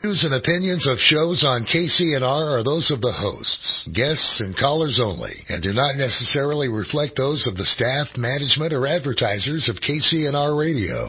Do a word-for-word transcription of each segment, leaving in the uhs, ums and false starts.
Views and opinions of shows on K C N R are those of the hosts, guests, and callers only, and do not necessarily reflect those of the staff, management, or advertisers of K C N R Radio.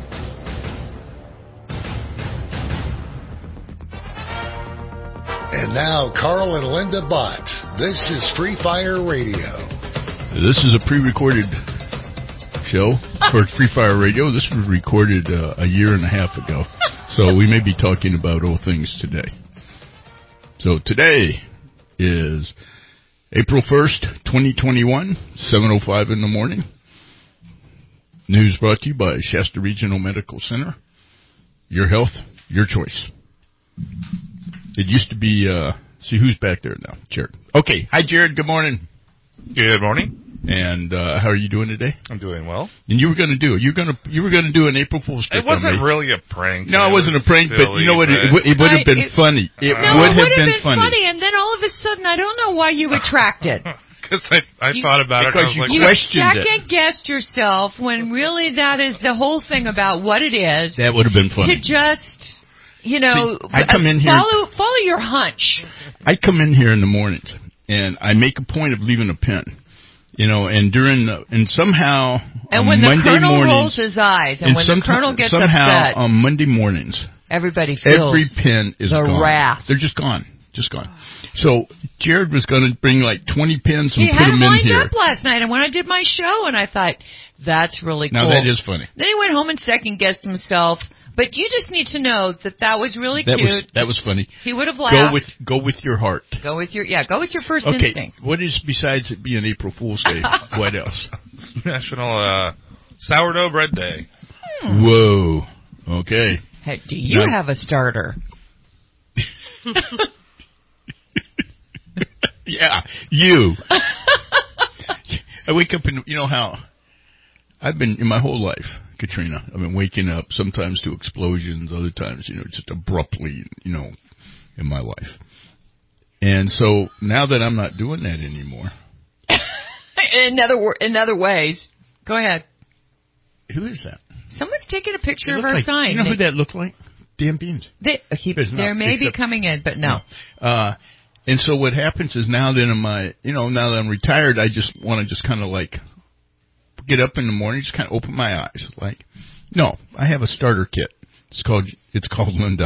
And now, Carl and Linda Bott. This is Free Fire Radio. This is a pre-recorded show for Free Fire Radio. This was recorded uh, a year and a half ago, so we may be talking about old things today. So today is April first, twenty twenty-one, seven oh five in the morning. News brought to you by Shasta Regional Medical Center. Your health, your choice. It used to be, uh, see who's back there now, Jared. Okay, hi Jared, good morning. Good morning. And uh, how are you doing today? I'm doing well. And you were going to do you going to you were going to do an April Fool's trick. It wasn't really a prank. No, it wasn't was a prank, silly, but you know what? It, but... it would have been it, funny. It no, would it have been, been funny. funny. And then all of a sudden, I don't know why you retracted. Because I, I you, thought about because it. I was you like, questioned it. You second-guessed yourself when really that is the whole thing about what it is. That would have been funny. To just, you know, See, I come in here, follow, follow your hunch. I come in here in the mornings, and I make a point of leaving a pin. You know, and during the, and somehow and on when the Monday colonel mornings, rolls his eyes, and, and when the colonel gets somehow upset, on Monday mornings, everybody feels every pin is the gone. wrath. They're just gone, just gone. So Jared was going to bring like twenty pins and he put had them them in lined here. up last night, and when I did my show, and I thought that's really cool. Now that is funny. Then he went home and second guessed himself. But you just need to know that that was really that cute. Was, that was funny. He would have laughed. Go with go with your heart. Go with your yeah. Go with your first okay, instinct. What is besides it being April Fool's Day? What else? National uh, Sourdough Bread Day. Hmm. Whoa. Okay. Hey, do you now, have a starter? Yeah, you. I wake up and you know how I've been in my whole life. Katrina, I've been waking up sometimes to explosions, other times, you know, just abruptly, you know, in my life. And so now that I'm not doing that anymore. in other in other ways. Go ahead. Who is that? Someone's taking a picture of our like, sign. You know they, who that looked like? Dan Beans. They, he, there may be coming in, but no. no. Uh, and so what happens is now that in my, you know, now that I'm retired, I just want to just kind of like get up in the morning, just kind of open my eyes. Like, no, I have a starter kit. It's called it's called Linda.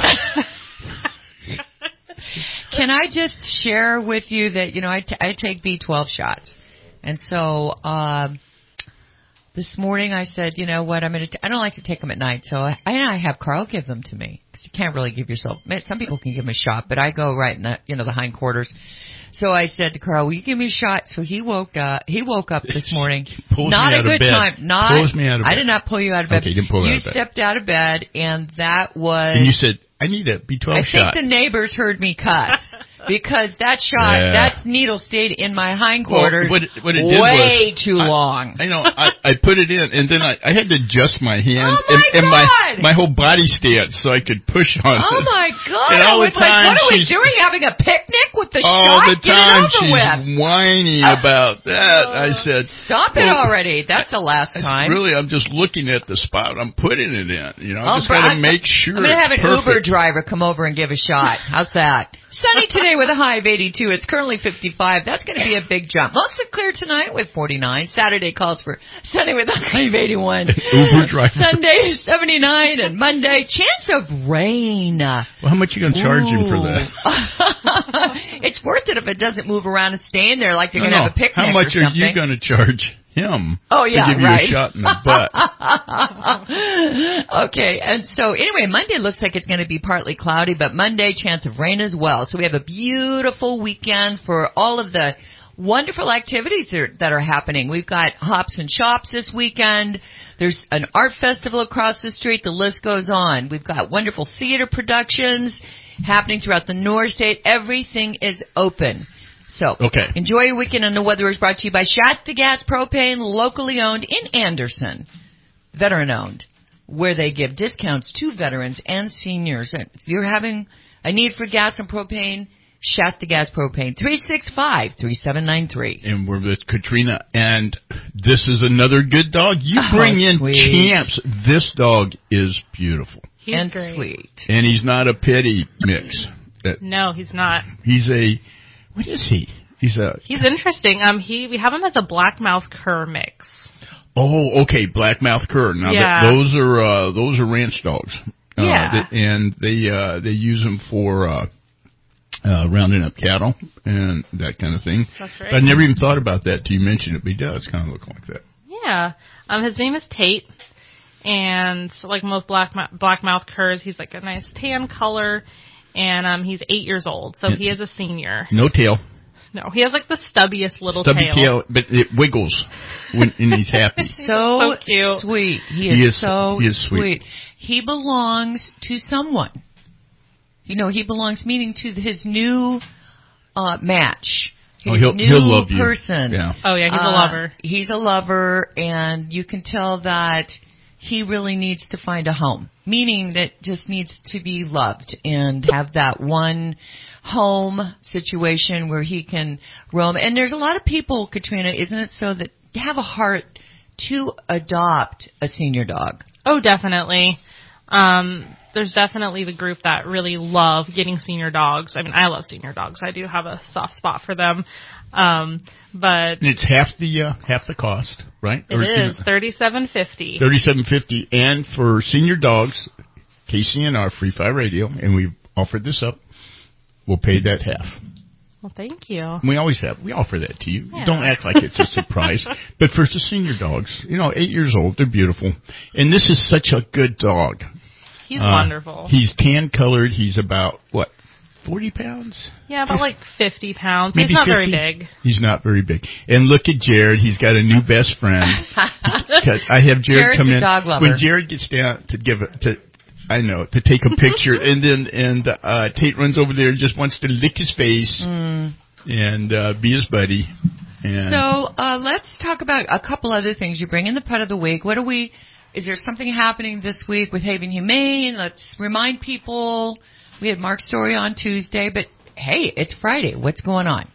Can I just share with you that you know I, t- I take B twelve shots, and so um, this morning I said, you know what, I'm gonna t- I don't like to take them at night, so I, I have Carl give them to me because you can't really give yourself. Some people can give them a shot, but I go right in the you know the hindquarters. So I said to Carl, will you give me a shot? So he woke up. He woke up this morning. Not a good time. Not. Pulls me out of bed. I did not pull you out of bed. Okay, you didn't pull me you out of bed. You stepped out of bed, and that was. And you said, I need a B twelve I shot. I think the neighbors heard me cuss because that shot, yeah. that needle stayed in my hindquarters well, what it, what it did way was, too I, long. I know. I, I put it in, and then I, I had to adjust my hand oh my and, and God. my my whole body stance so I could push on oh it. Oh my God! And I all was the like, time what are we she's, doing? Having a picnic with the all shot? the Get time it over she's with. whining about that. I said, stop it well, already. That's the last time. Really, I'm just looking at the spot I'm putting it in. You know, I I'll just got to make sure. I'm going to have an perfect. Uber driver come over and give a shot. How's that? Sunny today with a high of eighty-two. It's currently fifty-five. That's going to be a big jump. Mostly clear tonight with forty-nine. Saturday calls for sunny with a high of eighty-one. Uber driver. Sunday seventy-nine, and Monday chance of rain. Well, how much are you going to charge Ooh. him for that? It's worth it if it doesn't move around and stay in there like you're no, going to no. have a picnic. How much or are you going to charge him? Oh yeah, to give right. you a shot in the butt. Okay, and so anyway, Monday looks like it's going to be partly cloudy, but Monday chance of rain as well. So we have a beautiful weekend for all of the wonderful activities that are, that are happening. We've got Hops and Shops this weekend. There's an art festival across the street. The list goes on. We've got wonderful theater productions happening throughout the North State. Everything is open. So, okay. Enjoy your weekend, and the weather is brought to you by Shasta Gas Propane, locally owned in Anderson, veteran-owned, where they give discounts to veterans and seniors. And if you're having a need for gas and propane, Shasta Gas Propane, three six five, three seven nine three. And we're with Katrina, and this is another good dog. You bring oh, in sweet. Champs. This dog is beautiful. He's and great. sweet. And he's not a pity mix. That, No, he's not. he's a, what is he? He's a, He's interesting. Um, he we have him as a blackmouth cur mix. oh, okay, blackmouth cur. Now Yeah. that, those are uh, those are ranch dogs. Uh, Yeah. th- and they uh, they use them for uh, uh, rounding up cattle and that kind of thing. That's right. But I never even thought about that till you mentioned it. But he does kind of look like that. Yeah. Um, his name is Tate, and like most black blackmouth curs, he's like a nice tan color, and um, he's eight years old, so he is a senior. No tail. No, he has like the stubbiest little Stubby tail. tail, but it wiggles when and he's happy. So, So cute. sweet. He He is, is- so he is sweet. sweet. He belongs to someone. You know, he belongs meaning to his new uh, match. His Oh, he'll- new he'll love you. person. Yeah. Oh yeah, he's a Uh, lover. He's a lover, and you can tell that he really needs to find a home, meaning that just needs to be loved and have that one home situation where he can roam. And there's a lot of people, Katrina, isn't it so, that have a heart to adopt a senior dog. Oh, definitely. Um, there's definitely the group that really love getting senior dogs. I mean, I love senior dogs. I do have a soft spot for them. Um, but And it's half the uh, half the cost, right? it is thirty-seven fifty. thirty-seven fifty. And for senior dogs, K C N R Free Fire Radio, and we've offered this up. We'll pay that half. Well, thank you. We always have. We offer that to you. Yeah. Don't act like it's a surprise. But for the senior dogs, you know, eight years old, they're beautiful. And this is such a good dog. He's Uh, wonderful. He's tan colored. He's about, what, forty pounds? Yeah, about like fifty pounds. Maybe He's not very fifty? big. He's not very big. And look at Jared. He's got a new best friend. 'Cause I have Jared Jared's come a in. dog lover. When Jared gets down to give it to, I know, to take a picture, and then and uh, Tate runs over there and just wants to lick his face Mm. and uh, be his buddy. And So uh, let's talk about a couple other things. You bring in the pet of the week. What are we? Is there something happening this week with Haven Humane? Let's remind people. We had Mark's story on Tuesday, but hey, it's Friday. What's going on?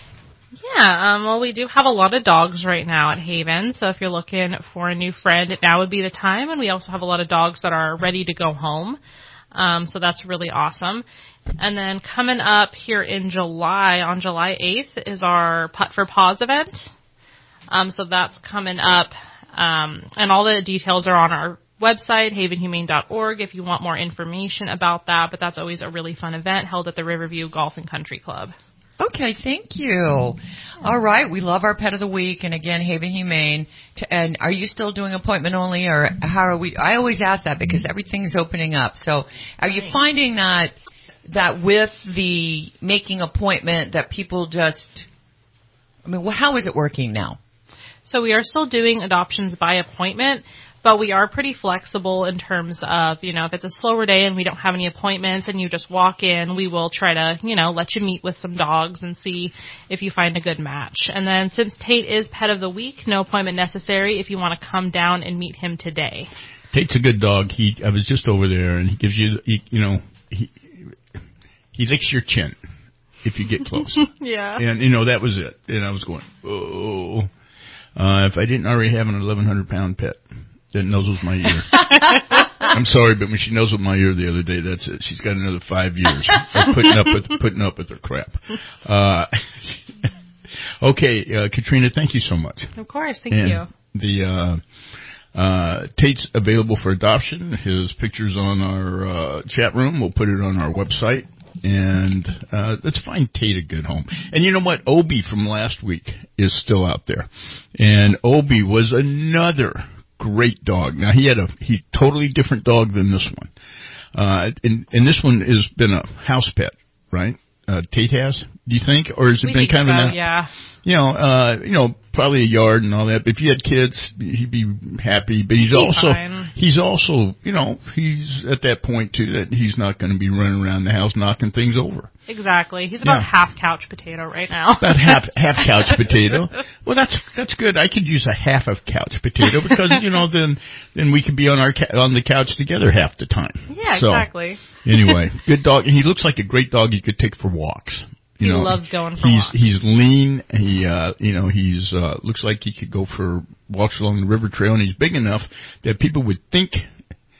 Yeah, um, well, we do have a lot of dogs right now at Haven, so if you're looking for a new friend, now would be the time, and we also have a lot of dogs that are ready to go home, um, so that's really awesome. And then coming up here in July, on July eighth, is our Putt for Paws event, um, so that's coming up, um, and all the details are on our website, haven humane dot org, if you want more information about that, but that's always a really fun event held at the Riverview Golf and Country Club. Okay, thank you. All right, we love our pet of the week, and again, Haven Humane. To, and are you still doing appointment only, or how are we? I always ask that because everything's opening up. So, are you finding that that with the making appointment that people just? I mean, well, how is it working now? So we are still doing adoptions by appointment, but we are pretty flexible in terms of, you know, if it's a slower day and we don't have any appointments and you just walk in, we will try to, you know, let you meet with some dogs and see if you find a good match. And then since Tate is pet of the week, no appointment necessary if you want to come down and meet him today. Tate's a good dog. He, I was just over there, and he gives you, he, you know, he he licks your chin if you get close. Yeah. And, you know, that was it. And I was going, oh. Uh, if I didn't already have an eleven hundred pound pet that noses my ear. I'm sorry, but when she nosed my ear the other day, that's it. She's got another five years of putting up with putting up with her crap. Uh, okay, uh, Katrina, thank you so much. Of course, thank and you. The uh, uh, Tate's available for adoption. His picture's on our uh, chat room. We'll put it on our website. And uh, let's find Tate a good home. And you know what? Obi from last week is still out there. And Obi was another great dog. Now, he had a he totally different dog than this one. Uh, and, and this one has been a house pet, right? Uh, Tate has, do you think? Or has it We been think kind so, of an, yeah. you know, uh, you know, probably a yard and all that. But if you had kids, he'd be happy. But he's He'd be also, fine. he's also, you know, he's at that point too that he's not going to be running around the house knocking things over. Exactly. He's about Yeah. half couch potato right now. About half half couch potato. Well, that's that's good. I could use a half of couch potato because you know then then we could be on our ca- on the couch together half the time. Yeah, So, exactly. Anyway, good dog. And he looks like a great dog you could take for walks. You He know, loves going for he's walks. he's lean. He uh you know he's uh looks like he could go for walks along the river trail, and he's big enough that people would think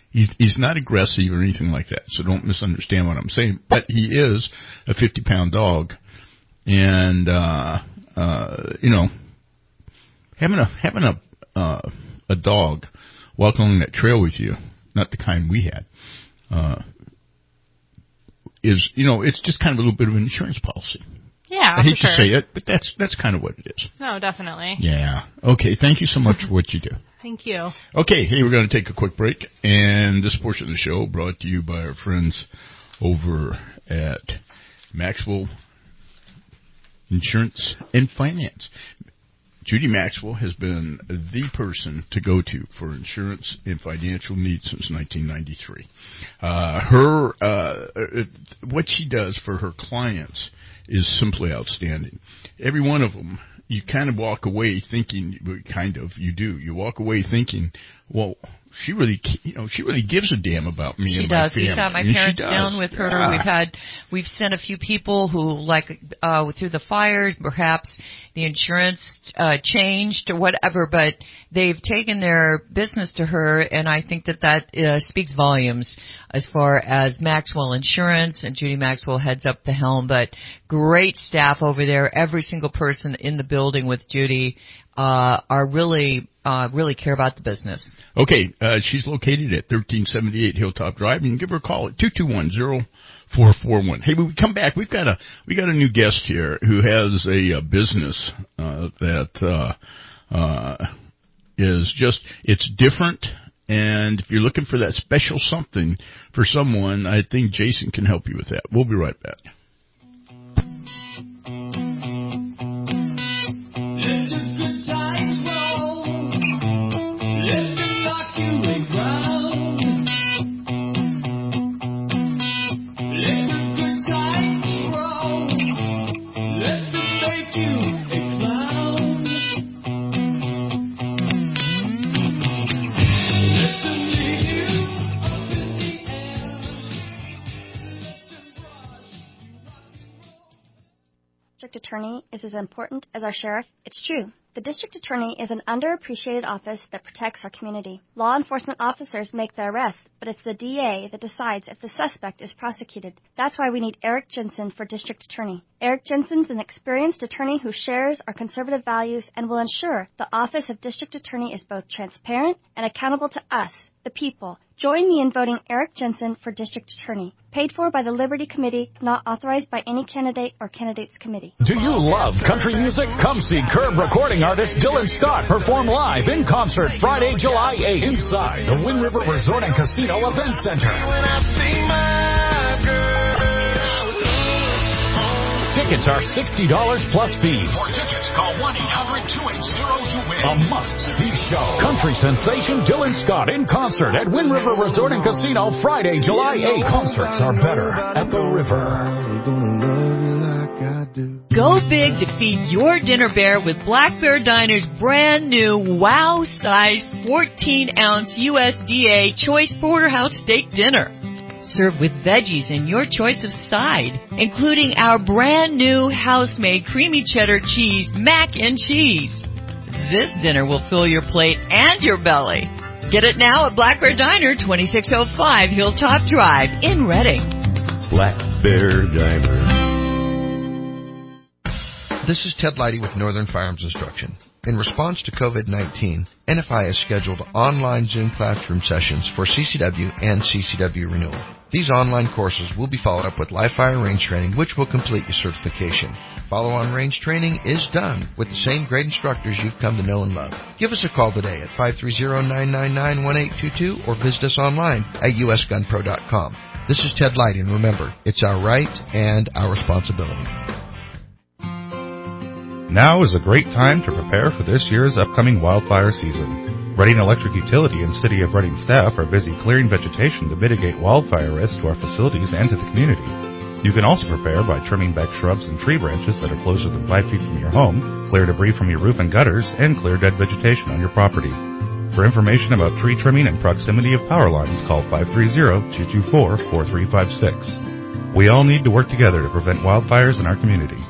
He's, he's not aggressive or anything like that, so don't misunderstand what I'm saying. But he is a fifty-pound dog, and uh, uh, you know, having a having a uh, a dog walk along that trail with you, not the kind we had, uh, is you know, it's just kind of a little bit of an insurance policy. Yeah, I hate for to sure. say it, but that's that's kind of what it is. No, definitely. Yeah. Okay. Thank you so much for what you do. Thank you. Okay, hey, we're going to take a quick break, and this portion of the show brought to you by our friends over at Maxwell Insurance and Finance. Judy Maxwell has been the person to go to for insurance and financial needs since nineteen ninety-three. Uh, her, uh, what she does for her clients is simply outstanding. Every one of them, you kind of walk away thinking, kind of, you do. You walk away thinking, well, she really, you know, she really gives a damn about me she and does. my family. We've got my And parents down with her. Yeah. We've had, we've sent a few people who, like, uh, through the fires, perhaps the insurance uh, changed or whatever, but they've taken their business to her, and I think that that uh, speaks volumes as far as Maxwell Insurance, and Judy Maxwell heads up the helm. But great staff over there. Every single person in the building with Judy uh, are really, uh, really care about the business. Okay, uh, she's located at thirteen seventy-eight Hilltop Drive. You can give her a call at two two one, zero four four one. Hey, when we come back, we've got a we got a new guest here who has a, a business uh, that uh, uh, is just it's different. And if you're looking for that special something for someone, I think Jason can help you with that. We'll be right back. District Attorney is as important as our sheriff. It's true. The District Attorney is an underappreciated office that protects our community. Law enforcement officers make the arrests, but it's the D A that decides if the suspect is prosecuted. That's why we need Eric Jensen for District Attorney. Eric Jensen's an experienced attorney who shares our conservative values and will ensure the Office of District Attorney is both transparent and accountable to us, the people. Join me in voting Eric Jensen for District Attorney. Paid for by the Liberty Committee, not authorized by any candidate or candidates committee. Do you love country music? Come see Curb recording artist Dylan Scott perform live in concert Friday, July eighth inside the Wind River Resort and Casino Event Center. Tickets are sixty dollars plus fees. For tickets, call one eight hundred two eight zero U W I N. A must-see show. Country sensation Dylan Scott in concert at Wind River Resort and Casino Friday, July eighth. Concerts are better at the river. Go big to feed your dinner bear with Black Bear Diner's brand new wow-sized fourteen ounce U S D A Choice Porterhouse Steak Dinner. Served with veggies and your choice of side, including our brand new house-made creamy cheddar cheese mac and cheese. This dinner will fill your plate and your belly. Get it now at Black Bear Diner, twenty-six oh five Hilltop Drive in Reading. Black Bear Diner. This is Ted Leidy with Northern Firearms Instruction. In response to COVID nineteen, N F I has scheduled online Zoom classroom sessions for C C W and C C W renewal. These online courses will be followed up with live fire range training, which will complete your certification. Follow-on range training is done with the same great instructors you've come to know and love. Give us a call today at five three zero, nine nine nine, one eight two two or visit us online at u s gun pro dot com. This is Ted Leidy, and remember, it's our right and our responsibility. Now is a great time to prepare for this year's upcoming wildfire season. Reading Electric Utility and City of Reading staff are busy clearing vegetation to mitigate wildfire risk to our facilities and to the community. You can also prepare by trimming back shrubs and tree branches that are closer than five feet from your home, clear debris from your roof and gutters, and clear dead vegetation on your property. For information about tree trimming and proximity of power lines, call five three zero, two two four, four three five six. We all need to work together to prevent wildfires in our community.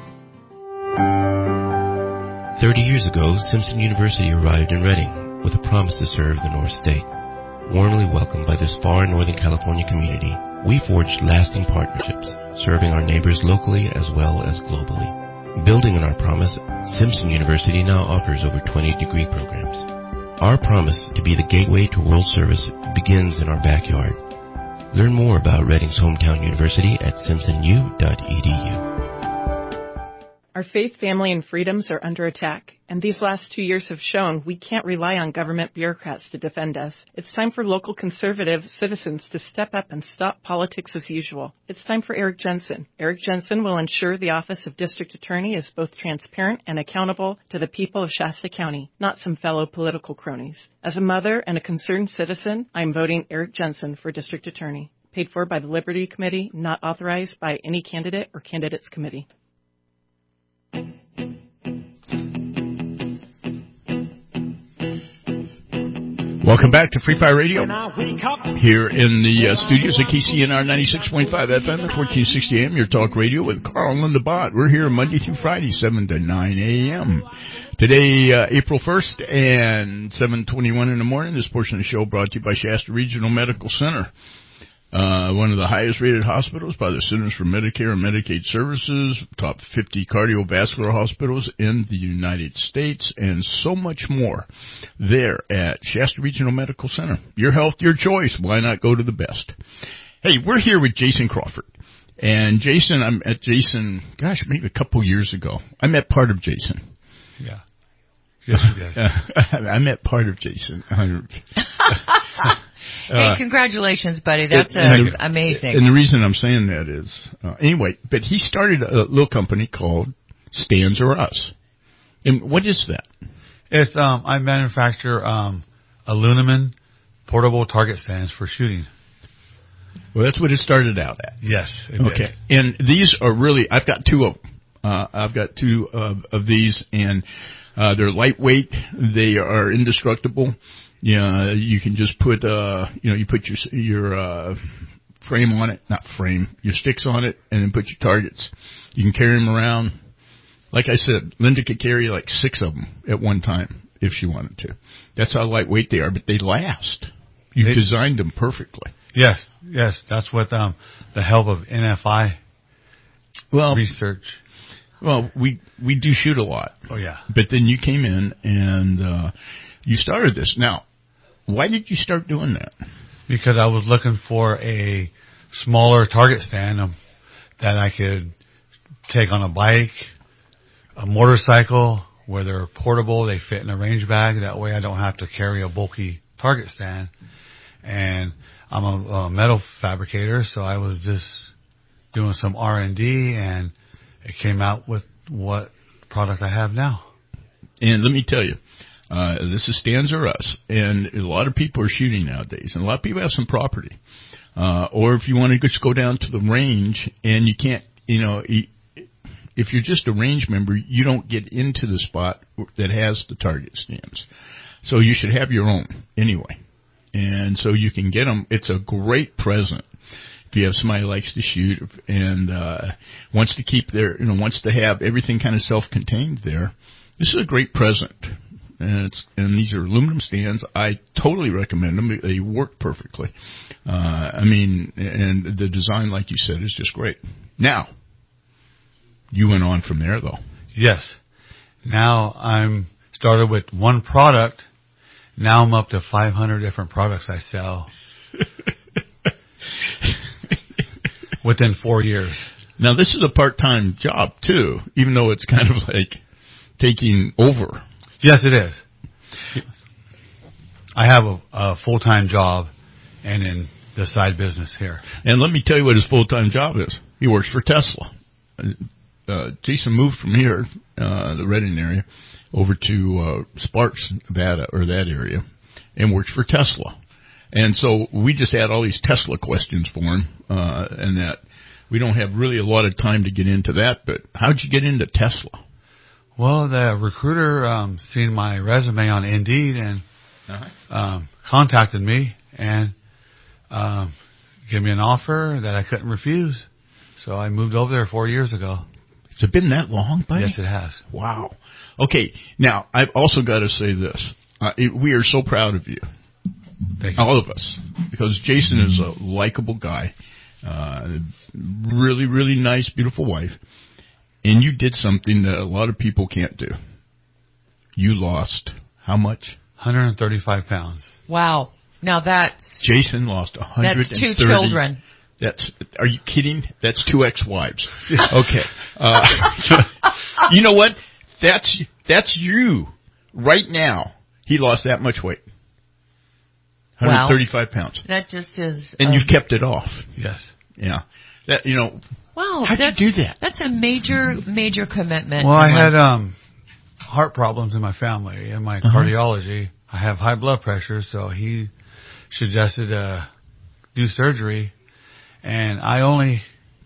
Thirty years ago, Simpson University arrived in Reading with a promise to serve the North State. Warmly welcomed by this far Northern California community, we forged lasting partnerships, serving our neighbors locally as well as globally. Building on our promise, Simpson University now offers over twenty degree programs. Our promise to be the gateway to world service begins in our backyard. Learn more about Redding's hometown university at simpson u dot e d u. Our faith, family, and freedoms are under attack, and these last two years have shown we can't rely on government bureaucrats to defend us. It's time for local conservative citizens to step up and stop politics as usual. It's time for Eric Jensen. Eric Jensen will ensure the office of District Attorney is both transparent and accountable to the people of Shasta County, not some fellow political cronies. As a mother and a concerned citizen, I'm voting Eric Jensen for District Attorney. Paid for by the Liberty Committee, not authorized by any candidate or candidates committee. Welcome back to Free Fire Radio here in the uh, studios at K C N R ninety-six point five F M at fourteen sixty A M, your talk radio with Carl and Linda Bott. We're here Monday through Friday, seven to nine A M Today, uh, April first and seven twenty-one in the morning. This portion of the show brought to you by Shasta Regional Medical Center. Uh, one of the highest rated hospitals by the Centers for Medicare and Medicaid Services, top fifty cardiovascular hospitals in the United States, and so much more there at Shasta Regional Medical Center. Your health, your choice. Why not go to the best? Hey, we're here with Jason Crawford. And Jason, I met Jason, gosh, maybe a couple years ago. I met part of Jason. Yeah. Yes, you did. I met part of Jason. Hey, Uh, congratulations, buddy. That's uh, and the, amazing. And the reason I'm saying that is, uh, anyway, but he started a little company called Stands or Us. And what is that? It's, um, I manufacture, um, aluminum portable target stands for shooting. Well, that's what it started out at. Yes, it okay. did. And these are really, I've got two of them. Uh, I've got two of, of these, and uh, they're lightweight. They are indestructible. Yeah, you can just put, uh, you know, you put your, your, uh, frame on it, not frame, your sticks on it, and then put your targets. You can carry them around. Like I said, Linda could carry like six of them at one time if she wanted to. That's how lightweight they are, but they last. You They, designed them perfectly. Yes, yes, that's what, um, the help of N F I well, research. Well, we, we do shoot a lot. Oh, yeah. But then you came in and, uh, you started this. Now, why did you start doing that? Because I was looking for a smaller target stand um, that I could take on a bike, a motorcycle, where they're portable, they fit in a range bag. That way I don't have to carry a bulky target stand. And I'm a, a metal fabricator, so I was just doing some R and D, and it came out with what product I have now. And let me tell you, Uh, this is Stands or Us, and a lot of people are shooting nowadays, and a lot of people have some property. Uh, or if you want to just go down to the range and you can't, you know, if you're just a range member, you don't get into the spot that has the target stands. So you should have your own anyway. And so you can get them. It's a great present if you have somebody who likes to shoot and, uh, wants to keep their, you know, wants to have everything kind of self-contained there. This is a great present. And, it's, and these are aluminum stands. I totally recommend them. They work perfectly. Uh, I mean, and the design, like you said, is just great. Now, you went on from there, though. Yes. Now I'm started with one product. Now I'm up to five hundred different products I sell within four years. Now, this is a part-time job, too, even though it's kind of like taking over. Yes, it is. I have a, a full-time job and then the side business here. And let me tell you what his full-time job is. He works for Tesla. Uh, Jason moved from here, uh, the Redding area, over to uh, Sparks, Nevada, or that area, and works for Tesla. And so we just had all these Tesla questions for him, uh, and that we don't have really a lot of time to get into that, but how'd you get into Tesla? Well, the recruiter um, seen my resume on Indeed and uh-huh. um, contacted me and um, gave me an offer that I couldn't refuse. So I moved over there four years ago. Has it been that long, buddy? Yes, it has. Wow. Okay, now, I've also got to say this. Uh, it, we are so proud of you. Thank you. All of us. Because Jason is a likable guy. Uh, really, really nice, beautiful wife. And you did something that a lot of people can't do. You lost how much? one hundred thirty-five pounds. Wow. Now that's... Jason lost one hundred thirty. That's two children. That's, are you kidding? That's two ex-wives. Okay. Uh, you know what? That's, that's you. Right now, he lost that much weight. one hundred thirty-five wow. pounds. That just is... And um, you've kept it off. Yes. Yeah. That, you know... Wow. How'd you do that? That's a major, major commitment. Well, I had um, heart problems in my family, in my uh-huh. cardiology. I have high blood pressure, so he suggested uh, do surgery. And I only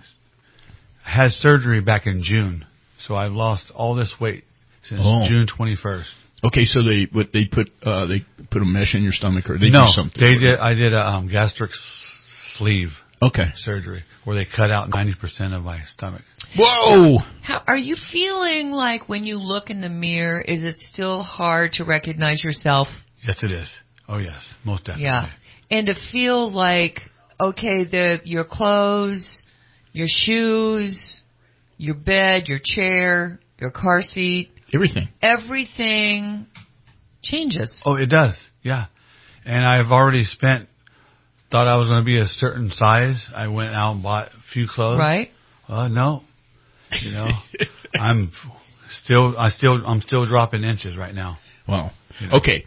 had surgery back in June, so I've lost all this weight since oh. June twenty-first. Okay, so they what they put uh, they put a mesh in your stomach, or they no, do something? they did. I did a um, gastric sleeve. Okay. Surgery where they cut out ninety percent of my stomach. Whoa! How are you feeling like when you look in the mirror? Is it still hard to recognize yourself? Yes, it is. Oh yes, most definitely. Yeah, and to feel like. Okay, the your clothes, your shoes, your bed, your chair, your car seat. Everything. Everything changes. Oh, it does. Yeah. And I've already spent, thought I was going to be a certain size. I went out and bought a few clothes. Right. Uh, no. You know, I'm still, I still, I'm still dropping inches right now. Wow. You know? Okay.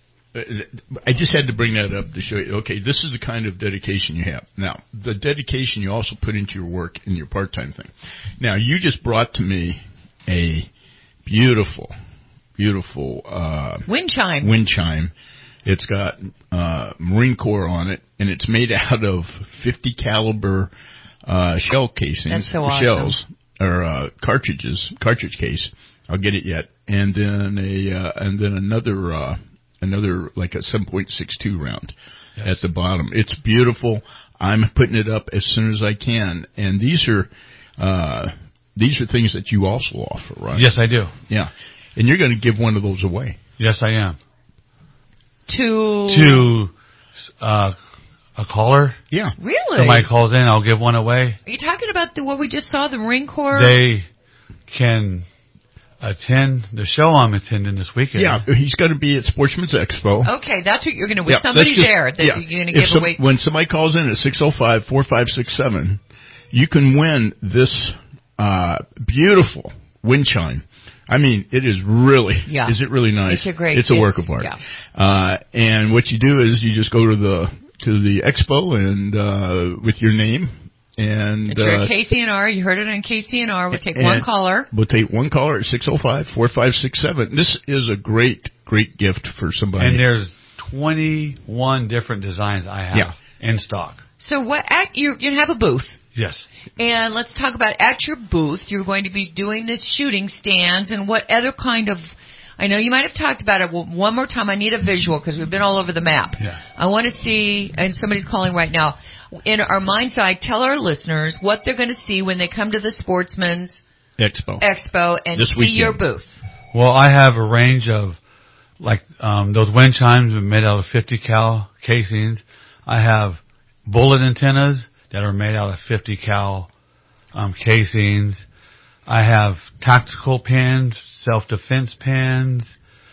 I just had to bring that up to show you, okay, this is the kind of dedication you have. Now, the dedication you also put into your work in your part-time thing. Now, you just brought to me a beautiful, beautiful uh, wind chime. Wind chime. It's got uh, Marine Corps on it, and it's made out of fifty caliber uh, shell casings. That's so awesome. Shells, or uh, cartridges, cartridge case. I'll get it yet. And then a, uh, and then another, uh, Another like a seven point six two round yes. at the bottom. It's beautiful. I'm putting it up as soon as I can. And these are uh, these are things that you also offer, right? Yes, I do. Yeah, and you're going to give one of those away. Yes, I am. To to uh, a caller. Yeah, really. Somebody calls in, I'll give one away. Are you talking about the what we just saw, the Marine Corps? They can. Attend the show I'm attending this weekend. Yeah, he's going to be at Sportsman's Expo. Okay, that's what you're going to, with yeah, somebody just, there that yeah. you're going to give some, away. When somebody calls in at six oh five, four five six seven, you can win this uh, beautiful wind chime. I mean, it is really, yeah. is it really nice? It's a great, it's a work of art. Yeah. Uh, and what you do is you just go to the, to the expo and, uh, with your name. And if you're uh, at K C N R, you heard it on K C N R. We'll take one caller. We'll take one caller at six oh five, four five six seven. This is a great, great gift for somebody. And there's twenty-one different designs I have yeah. in stock. So what? At, you you have a booth. Yes. And let's talk about at your booth. You're going to be doing this shooting stands and what other kind of. I know you might have talked about it. Well, one more time, I need a visual because we've been all over the map. Yeah. I want to see, and somebody's calling right now. In our mind's eye, tell our listeners what they're going to see when they come to the Sportsman's Expo, Expo and this see weekend. your booth. Well, I have a range of, like, um, those wind chimes are made out of fifty cal casings. I have bullet antennas that are made out of fifty cal um, casings. I have tactical pins, self-defense pins.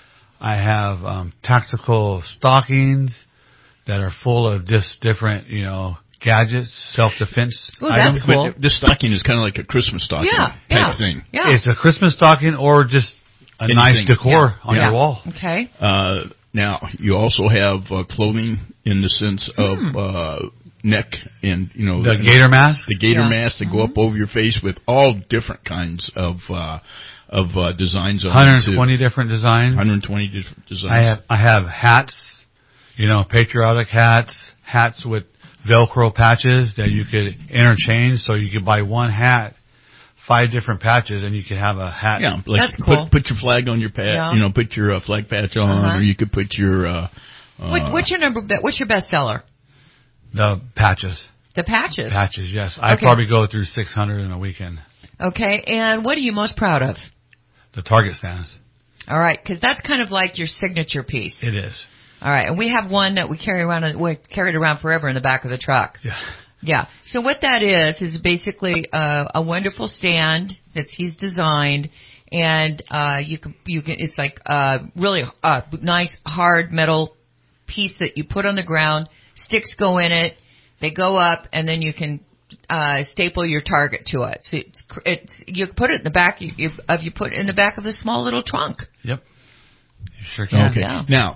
I have um, tactical stockings that are full of just different, you know, gadgets, self-defense Ooh, items. that's cool. But this stocking is kind of like a Christmas stocking yeah, type yeah, thing. Yeah. It's a Christmas stocking or just a Anything. nice decor yeah. on yeah. your wall. Okay. Uh, now, you also have uh, clothing in the sense of hmm. uh, neck and, you know. The gator mask? The gator yeah. mask that mm-hmm. go up over your face with all different kinds of uh, of uh, designs on one hundred twenty different designs. one hundred twenty different designs. I have, I have hats, you know, patriotic hats, hats with Velcro patches that you could interchange. So you could buy one hat, five different patches, and you could have a hat. Yeah, like that's cool. Put, put your flag on your patch, yeah. you know, put your uh, flag patch on, uh-huh. or you could put your. Uh, uh, what, what's your number? What's your bestseller? The patches. The patches. Patches, yes. I okay. probably go through six hundred in a weekend. Okay, and what are you most proud of? The target stands. All right, because that's kind of like your signature piece. It is. All right, and we have one that we carry around. We carried around forever in the back of the truck. Yeah. Yeah. So what that is is basically a, a wonderful stand that he's designed, and uh, you can you can it's like a really uh, nice hard metal piece that you put on the ground. Sticks go in it. They go up, and then you can uh, staple your target to it. So it's, it's you put it in the back. You, you, of you put it in the back of the small little trunk. Yep. You sure can. Okay. Yeah. Now,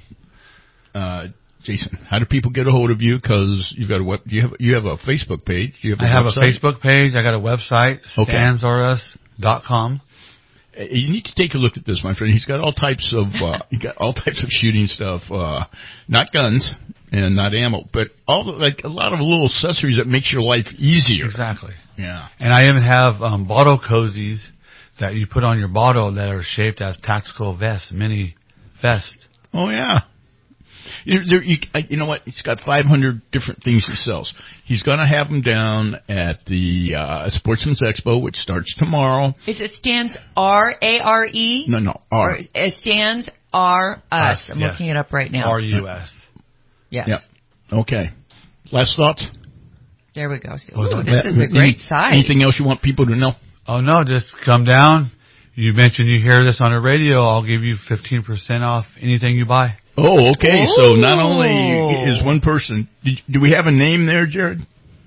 uh, Jason, how do people get a hold of you? Because you've got a web. You have you have a Facebook page. You have a I have website? a Facebook page. I got a website. Okay. Stans R Us dot com. You need to take a look at this, my friend. He's got all types of uh, he got all types of shooting stuff. Uh, not guns and not ammo, but all the, like a lot of little accessories that makes your life easier. Exactly. Yeah. And I even have um, bottle cozies that you put on your bottle that are shaped as tactical vests, mini vests. Oh yeah. You, there, you, you know what? He's got five hundred different things he sells. He's going to have them down at the uh, Sportsman's Expo, which starts tomorrow. Is it Stans R A R E? No, no, R. Or it stands R Us. I'm yes. looking it up right now. R U S. Yes. Yep. Okay. Last thoughts? There we go. Ooh, Well, this that, is a great any, site. Anything else you want people to know? Oh, no, just come down. You mentioned you hear this on the radio. I'll give you fifteen percent off anything you buy. Oh, okay. Ooh. So not only is one person, did, do we have a name there, Jared?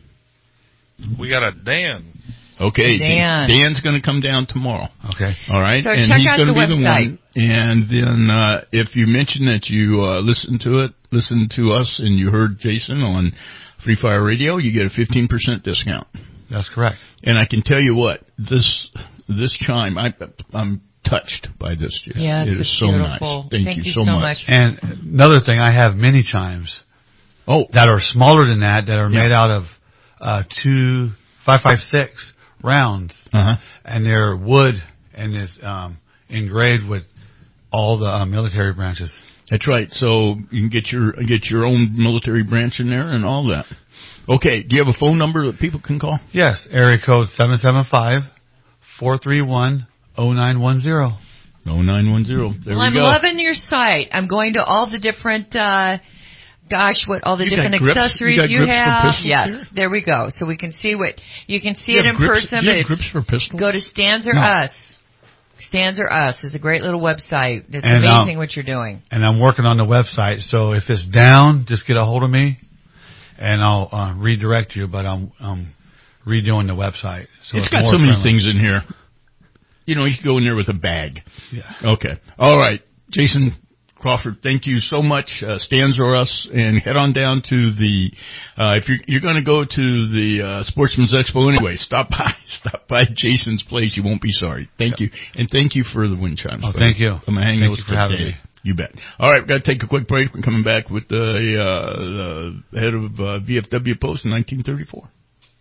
We got a Dan. Okay, Dan. Dan's going to come down tomorrow. Okay. All right. So and check he's out going to the be website. the one. And then uh, if you mention that you uh, listen to it, listen to us, and you heard Jason on Free Fire Radio, you get a fifteen percent discount. That's correct. And I can tell you what, this this chime, I, I'm touched by this, Jared. Yes, it is it's so beautiful. nice. Thank, Thank you, you so, so much. much. And another thing, I have mini chimes. Oh. That are smaller than that, that are Yeah. made out of uh, two five five six rounds. Uh-huh. And they're wood and is um, engraved with all the uh, military branches. That's right. So you can get your get your own military branch in there and all that. Okay. Do you have a phone number that people can call? Yes, area code seven seven five, four three one, zero nine one zero. oh nine one zero. There Well, we I'm go. loving your site. I'm going to all the different, uh, gosh, what all the You different got grips? accessories You got you, grips for have. pistols Yes, here? there we go. So we can see what you can see You it have in grips- person. you have But it's- grips for pistols? Go to Stans or No. Us. Stans or Us is a great little website. It's And, amazing um, what you're doing. And I'm working on the website, so if it's down, just get a hold of me, and I'll uh, redirect you. But I'm, I'm redoing the website, so It's it's got more so many friendly. things in here. You know, you can go in there with a bag. Yeah. Okay. All right. Jason Crawford, thank you so much. Uh, Stans or Us, and head on down to the, uh, if you're, you're going to go to the uh, Sportsman's Expo anyway, stop by, stop by Jason's place. You won't be sorry. Thank you. And thank you for the wind chimes. Oh, buddy. thank you. I'm going to hang Thank those you for having today. me. You bet. All right, we've got to take a quick break. We're coming back with the, uh, the head of uh, V F W Post in nineteen thirty-four.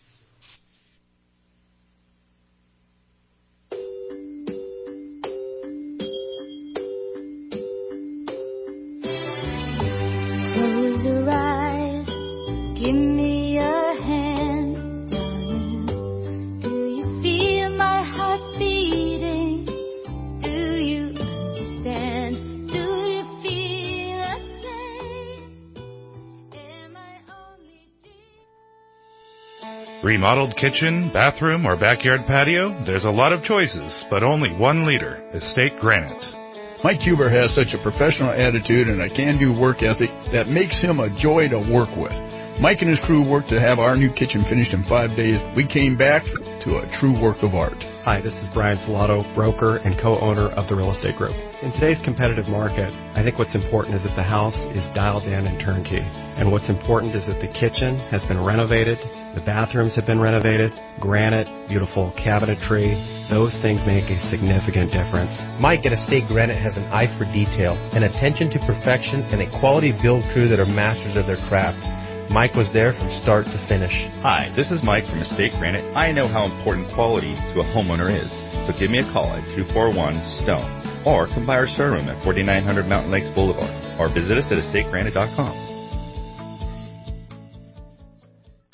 Close your eyes, give me your hand, darling. Do you feel my heart beating? Do you understand? Do you feel the same? Am I only dreaming? Remodeled kitchen, bathroom, or backyard patio? There's a lot of choices, but only one leader, Estate Granite. Mike Huber has such a professional attitude and a can-do work ethic that makes him a joy to work with. Mike and his crew worked to have our new kitchen finished in five days. We came back to a true work of art. Hi, this is Brian Salato, broker and co-owner of the Real Estate Group. In today's competitive market, I think what's important is that the house is dialed in and turnkey. And what's important is that the kitchen has been renovated, the bathrooms have been renovated, granite, beautiful cabinetry. Those things make a significant difference. Mike at Estate Granite has an eye for detail, an attention to perfection, and a quality build crew that are masters of their craft. Mike was there from start to finish. Hi, this is Mike from Estate Granite. I know how important quality to a homeowner is, so give me a call at two four one STONE or come by our showroom at forty-nine hundred Mountain Lakes Boulevard or visit us at estate granite dot com.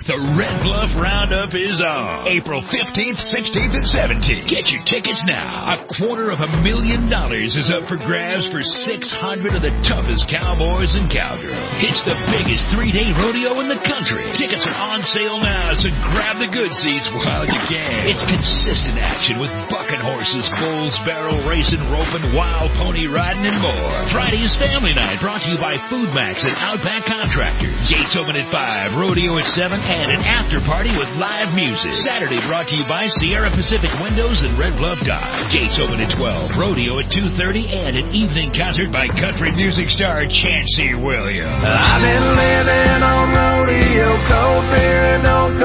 The Red Bluff Roundup is on April fifteenth, sixteenth, and seventeenth. Get your tickets now. A quarter of a million dollars is up for grabs for six hundred of the toughest cowboys and cowgirls. It's the biggest three-day rodeo in the country. Tickets are on sale now, so grab the good seats while you can. It's consistent action with bucking horses, bulls, barrel racing, roping, wild pony riding, and more. Friday is family night, brought to you by Food Max and Outback Contractors. Gates open at five, rodeo at seven, and an after party with live music. Saturday brought to you by Sierra Pacific Windows and Red Bluff Dodge. Gates open at twelve, rodeo at two thirty, and an evening concert by country music star Chancey Williams. I've been living on rodeo, cold beer, and old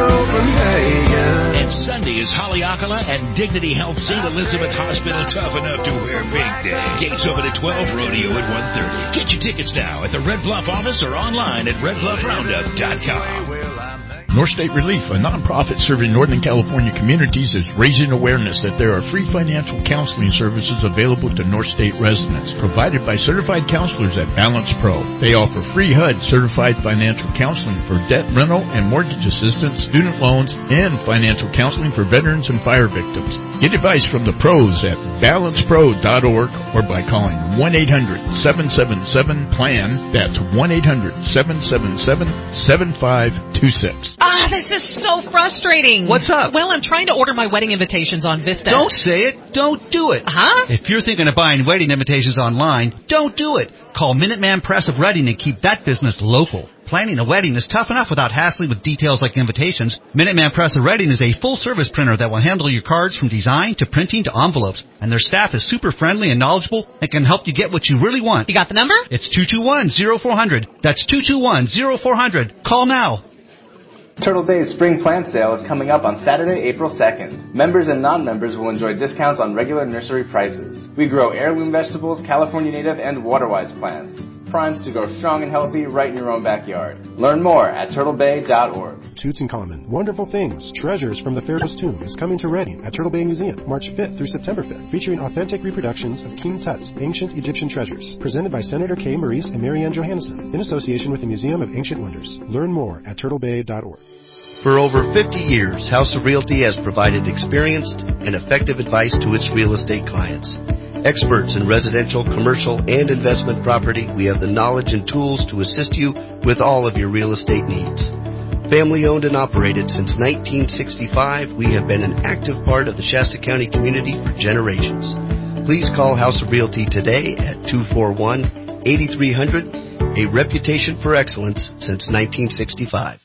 Copenhagen. And Sunday is Haleakala and Dignity Health Saint Elizabeth Hospital tough enough to wear pink day. Gates open at twelve, rodeo at one thirty. Get your tickets now at the Red Bluff office or online at red bluff roundup dot com. North State Relief, a nonprofit serving Northern California communities, is raising awareness that there are free financial counseling services available to North State residents, provided by certified counselors at Balance Pro. They offer free H U D certified financial counseling for debt rental and mortgage assistance, student loans, and financial counseling for veterans and fire victims. Get advice from the pros at balance pro dot org or by calling one eight hundred seven seven seven plan. That's one eight hundred seven seven seven seven five two six. Ah, this is so frustrating. What's up? Well, I'm trying to order my wedding invitations on Vista. Don't say it. Don't do it. Huh? If you're thinking of buying wedding invitations online, don't do it. Call Minuteman Press of Reading and keep that business local. Planning a wedding is tough enough without hassling with details like invitations. Minuteman Press of Reading is a full-service printer that will handle your cards from design to printing to envelopes. And their staff is super friendly and knowledgeable and can help you get what you really want. You got the number? It's two two one, zero four zero zero. That's two two one, zero four zero zero. Call now. Turtle Bay's spring plant sale is coming up on Saturday, April second. Members and non-members will enjoy discounts on regular nursery prices. We grow heirloom vegetables, California native, and water-wise plants. Primed to grow strong and healthy right in your own backyard. Learn more at turtle bay dot org. Tutankhamun, Wonderful Things, Treasures from the Pharaoh's Tomb is coming to Reading at Turtle Bay Museum March fifth through September fifth, featuring authentic reproductions of King Tut's ancient Egyptian treasures, presented by Senator Kay Maurice and Marianne Johannesson, in association with the Museum of Ancient Wonders. Learn more at turtle bay dot org. For over fifty years, House of Realty has provided experienced and effective advice to its real estate clients. Experts in residential, commercial, and investment property, we have the knowledge and tools to assist you with all of your real estate needs. Family owned and operated since nineteen sixty-five, we have been an active part of the Shasta County community for generations. Please call House of Realty today at two four one, eight three zero zero, a reputation for excellence since nineteen sixty-five.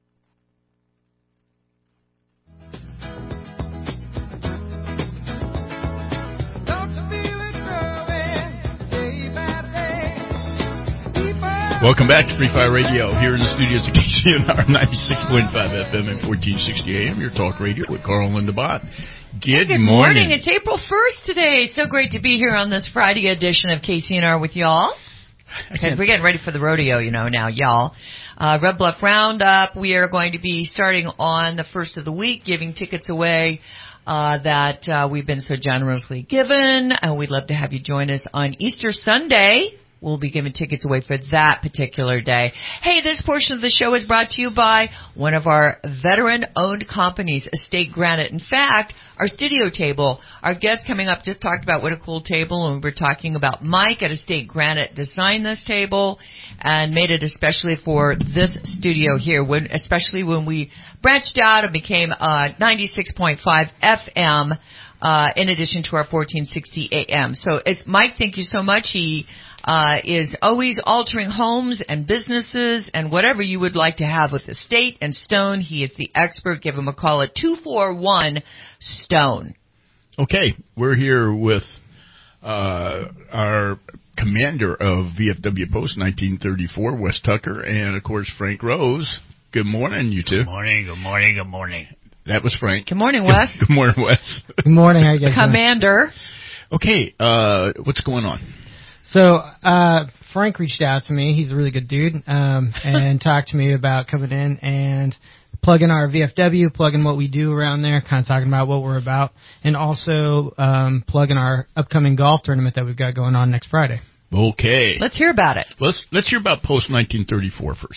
Welcome back to Free Fire Radio here in the studios of K C N R ninety-six point five F M and fourteen sixty A M, your talk radio with Carl and the Bot. Good, Good morning. morning. It's April first today. So great to be here on this Friday edition of K C N R with y'all. Because we're getting ready for the rodeo, you know, now, y'all. Uh, Red Bluff Roundup, we are going to be starting on the first of the week, giving tickets away uh, that uh, we've been so generously given. And we'd love to have you join us on Easter Sunday. We'll be giving tickets away for that particular day. Hey, this portion of the show is brought to you by one of our veteran-owned companies, Estate Granite. In fact, our studio table, our guest coming up just talked about what a cool table, and we were talking about Mike at Estate Granite designed this table and made it especially for this studio here, when, especially when we branched out and became uh, ninety-six point five F M. Uh, in addition to our fourteen sixty A M. So, it's Mike, thank you so much. He uh, is always altering homes and businesses and whatever you would like to have with estate and stone. He is the expert. Give him a call at two four one stone. Okay, we're here with uh, our commander of V F W Post nineteen thirty-four, Wes Tucker, and, of course, Frank Rose. Good morning, you two. Good morning, good morning, good morning. That was Frank. Good morning, Wes. Good morning, Wes. Good morning. How you guys doing? Commander. Okay, uh, what's going on? So, uh, Frank reached out to me. He's a really good dude, um, and talked to me about coming in and plugging our V F W, plugging what we do around there, kind of talking about what we're about, and also um, plugging our upcoming golf tournament that we've got going on next Friday. Okay. Let's hear about it. Let's let's hear about Post nineteen thirty-four first. That's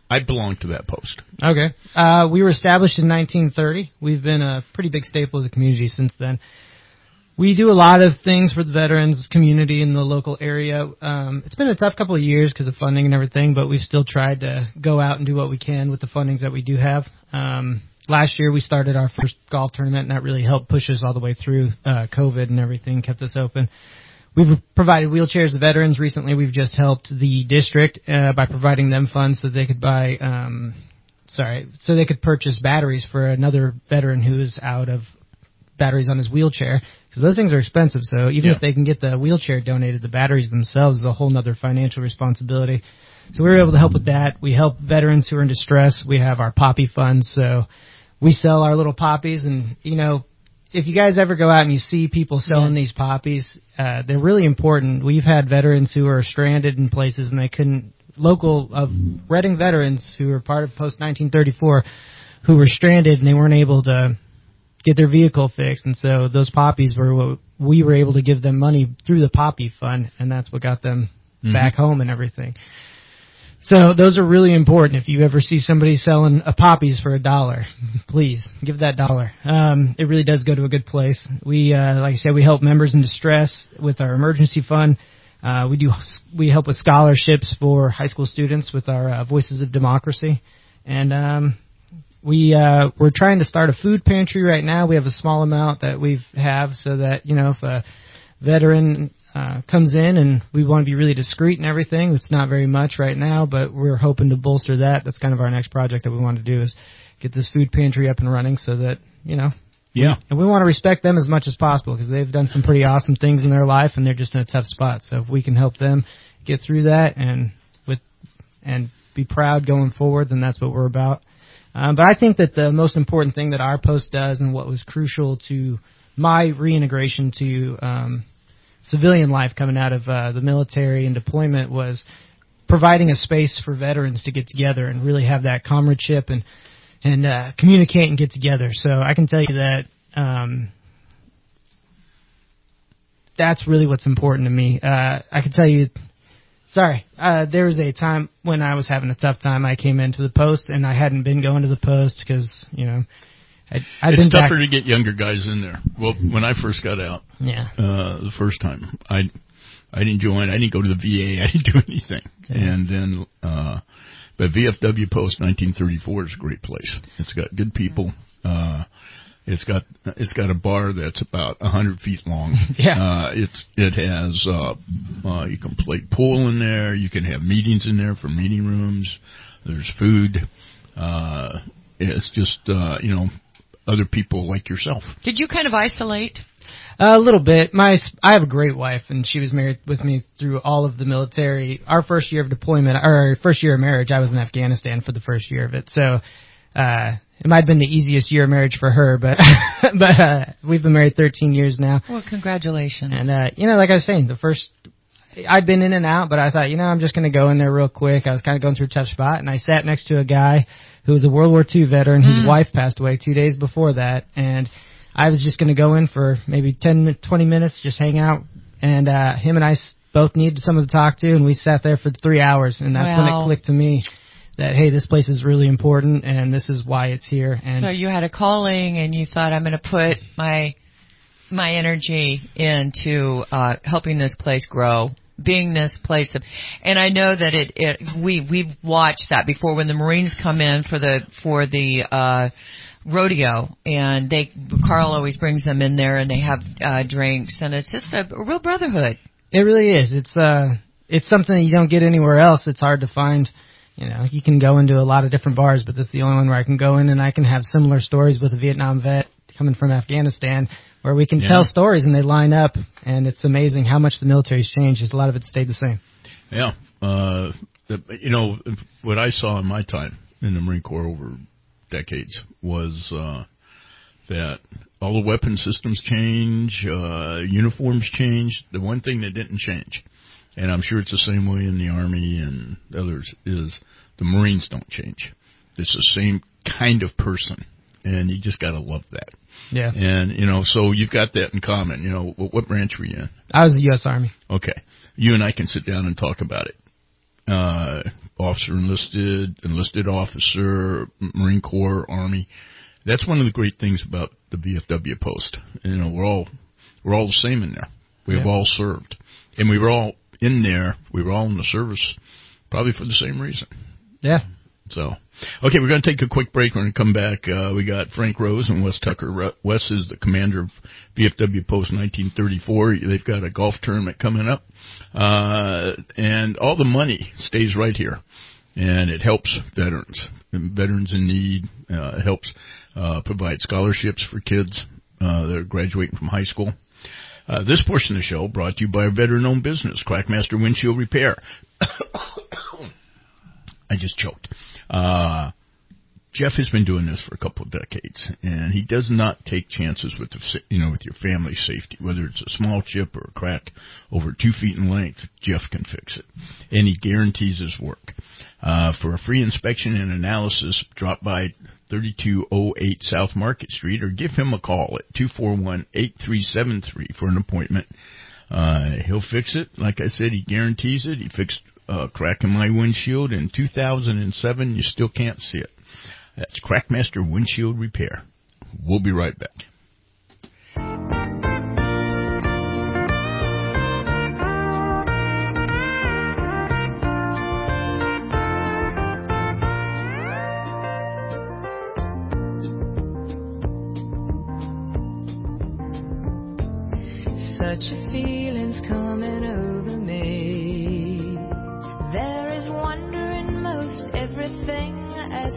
I belong to that post. Okay. Uh, we were established in nineteen thirty. We've been a pretty big staple of the community since then. We do a lot of things for the veterans community in the local area. Um, it's been a tough couple of years because of funding and everything, but we've still tried to go out and do what we can with the fundings that we do have. Um, last year we started our first golf tournament, and that really helped push us all the way through uh, COVID and everything, kept us open. We've provided wheelchairs to veterans. Recently we've just helped the district uh, by providing them funds so they could buy, um, sorry, so they could purchase batteries for another veteran who is out of batteries on his wheelchair. Because those things are expensive, so even yeah. if they can get the wheelchair donated, the batteries themselves is a whole other financial responsibility. So we were able to help with that. We help veterans who are in distress. We have our poppy funds, so we sell our little poppies. And, you know, if you guys ever go out and you see people selling yeah. these poppies, uh, they're really important. We've had veterans who are stranded in places and they couldn't, local of Reading veterans who are part of post nineteen thirty-four who were stranded and they weren't able to get their vehicle fixed, and so those poppies were what we were able to give them money through the poppy fund, and that's what got them mm-hmm. back home and everything. So those are really important. If you ever see somebody selling a poppies for a dollar, please give that dollar. Um, it really does go to a good place. We, uh, like I said, we help members in distress with our emergency fund. Uh, we do we help with scholarships for high school students with our uh, Voices of Democracy, and um, We, uh, we're trying to start a food pantry right now. We have a small amount that we have so that, you know, if a veteran uh, comes in and we want to be really discreet and everything, it's not very much right now, but we're hoping to bolster that. That's kind of our next project that we want to do is get this food pantry up and running so that, you know. Yeah. We, and we want to respect them as much as possible because they've done some pretty awesome things in their life and they're just in a tough spot. So if we can help them get through that and with and be proud going forward, then that's what we're about. Um, but I think that the most important thing that our post does and what was crucial to my reintegration to um, civilian life coming out of uh, the military and deployment was providing a space for veterans to get together and really have that comradeship and, and uh, communicate and get together. So I can tell you that um, that's really what's important to me. Uh, I can tell you... Sorry, uh, there was a time when I was having a tough time. I came into the post, and I hadn't been going to the post because, you know, I'd, I'd it's been tougher back. to get younger guys in there. Well, when I first got out, yeah, uh, the first time, I I didn't join. I didn't go to the V A. I didn't do anything. Yeah. And then, uh, but V F W Post nineteen thirty-four is a great place. It's got good people. Uh, It's got it's got a bar that's about a hundred feet long. Yeah. Uh, it's it has uh, uh, you can play pool in there. You can have meetings in there for meeting rooms. There's food. Uh, it's just uh, you know other people like yourself. Did you kind of isolate? A little bit. My I have a great wife, and she was married with me through all of the military. Our first year of deployment, or our first year of marriage, I was in Afghanistan for the first year of it. So. Uh, It might have been the easiest year of marriage for her, but but uh, we've been married thirteen years now. Well, congratulations. And, uh, you know, like I was saying, the first, I'd been in and out, but I thought, you know, I'm just going to go in there real quick. I was kind of going through a tough spot, and I sat next to a guy who was a World War Two veteran whose mm. wife passed away two days before that, and I was just going to go in for maybe ten, twenty minutes, just hang out, and uh, him and I both needed someone to talk to, and we sat there for three hours, and that's wow. when it clicked to me. That, hey, this place is really important, and this is why it's here. And so you had a calling, and you thought, I'm going to put my my energy into uh, helping this place grow, being this place of, and I know that it, it we we've watched that before when the Marines come in for the for the uh, rodeo, and they Carl always brings them in there, and they have uh, drinks, and it's just a, a real brotherhood. It really is. It's uh it's something that you don't get anywhere else. It's hard to find. You know, you can go into a lot of different bars, but this is the only one where I can go in and I can have similar stories with a Vietnam vet coming from Afghanistan where we can yeah. tell stories and they line up, and it's amazing how much the military's changed. A lot of it stayed the same. Yeah. Uh, the, you know, what I saw in my time in the Marine Corps over decades was uh, that all the weapon systems change, uh, uniforms change. The one thing that didn't change, and I'm sure it's the same way in the Army and others, is the Marines don't change. It's the same kind of person, and you just got to love that. Yeah. And, you know, so you've got that in common. You know, what, what branch were you in? I was the U S Army. Okay. You and I can sit down and talk about it. Uh, officer enlisted, enlisted officer, Marine Corps, Army. That's one of the great things about the V F W post. You know, we're all we're all the same in there. We've Yeah. all served, and we were all in there. We were all in the service, probably for the same reason. Yeah. So, okay, we're going to take a quick break. We're going to come back. Uh, we got Frank Rose and Wes Tucker. Wes is the commander of V F W Post nineteen thirty-four. They've got a golf tournament coming up, uh, and all the money stays right here, and it helps veterans, veterans in need. Uh, it helps uh, provide scholarships for kids uh, that are graduating from high school. Uh, this portion of the show brought to you by a veteran-owned business, Crackmaster Windshield Repair. I just choked. Uh, Jeff has been doing this for a couple of decades, and he does not take chances with the, you know, with your family's safety. Whether it's a small chip or a crack over two feet in length, Jeff can fix it, and he guarantees his work. Uh, for a free inspection and analysis, drop by thirty-two oh eight South Market Street or give him a call at two four one, eight three seven three for an appointment. Uh, he'll fix it. Like I said, he guarantees it. He fixed Uh, crack in my windshield in two thousand seven. You still can't see it. That's Crackmaster Windshield Repair. We'll be right back. Such a feeling's coming over me. There is wonder in most everything I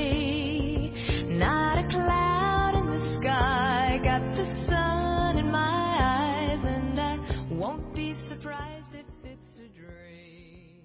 see. Not a cloud in the sky, got the sun in my eyes, and I won't be surprised if it's a dream.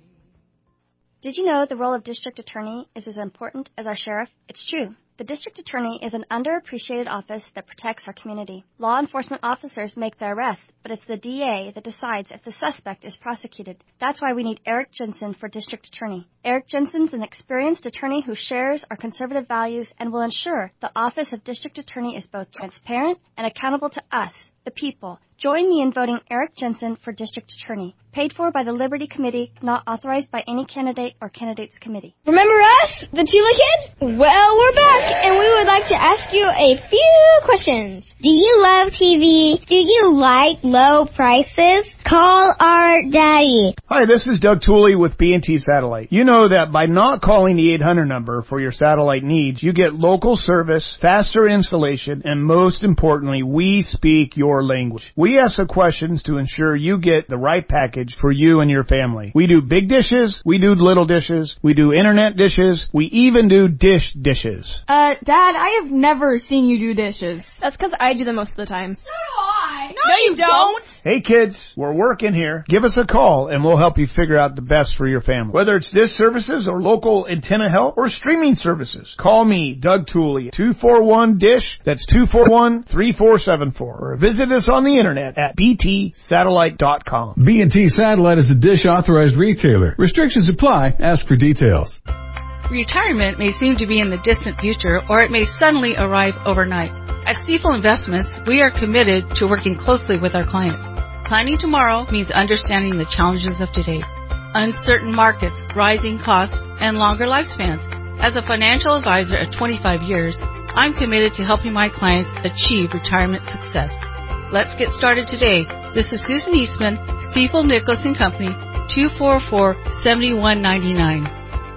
Did you know the role of district attorney is as important as our sheriff? It's true. The district attorney is an underappreciated office that protects our community. Law enforcement officers make the arrest, but it's the D A that decides if the suspect is prosecuted. That's why we need Eric Jensen for district attorney. Eric Jensen's an experienced attorney who shares our conservative values and will ensure the office of district attorney is both transparent and accountable to us, the people. Join me in voting Eric Jensen for district attorney. Paid for by the Liberty Committee, not authorized by any candidate or candidates committee. Remember us, the Tula Kids? Well, we're back, and we would like to ask you a few questions. Do you love T V? Do you like low prices? Call our daddy. Hi, this is Doug Tooley with B and T Satellite. You know that by not calling the eight hundred number for your satellite needs, you get local service, faster installation, and most importantly, we speak your language. We ask the questions to ensure you get the right package for you and your family. We do big dishes, we do little dishes, we do internet dishes, we even do dish dishes. Uh, Dad, I have never seen you do dishes. That's because I do them most of the time. So do I. No, no you don't. Hey kids, we're working here. Give us a call and we'll help you figure out the best for your family. Whether it's dish services or local antenna help or streaming services, call me, Doug Tooley, two four one DISH. That's two four one, three four seven four. Or visit us on the internet at b t satellite dot com. B and T Satellite is a DISH authorized retailer. Restrictions apply. Ask for details. Retirement may seem to be in the distant future, or it may suddenly arrive overnight. At Stifel Investments, we are committed to working closely with our clients. Planning tomorrow means understanding the challenges of today. Uncertain markets, rising costs, and longer lifespans. As a financial advisor of twenty-five years, I'm committed to helping my clients achieve retirement success. Let's get started today. This is Susan Eastman, Stifel Nicholas and Company, two four four, seven one nine nine.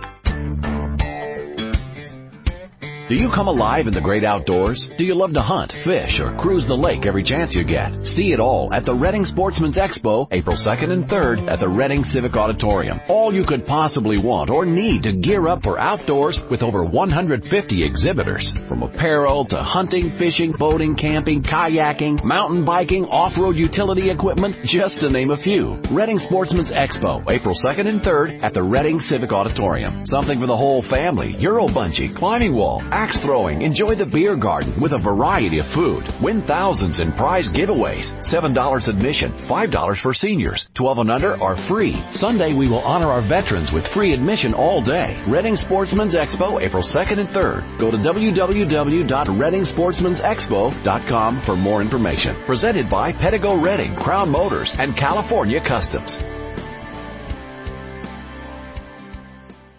Do you come alive in the great outdoors? Do you love to hunt, fish, or cruise the lake every chance you get? See it all at the Reading Sportsman's Expo, April second and third at the Reading Civic Auditorium. All you could possibly want or need to gear up for outdoors with over one hundred fifty exhibitors. From apparel to hunting, fishing, boating, camping, kayaking, mountain biking, off-road utility equipment, just to name a few. Reading Sportsman's Expo, April second and third at the Reading Civic Auditorium. Something for the whole family. Euro bungee, climbing wall, axe throwing. Enjoy the beer garden with a variety of food. Win thousands in prize giveaways. seven dollars admission, five dollars for seniors. twelve and under are free. Sunday we will honor our veterans with free admission all day. Reading Sportsman's Expo, April second and third. Go to w w w dot reading sportsmans expo dot com for more information. Presented by Pedigo Reading, Crown Motors, and California Customs.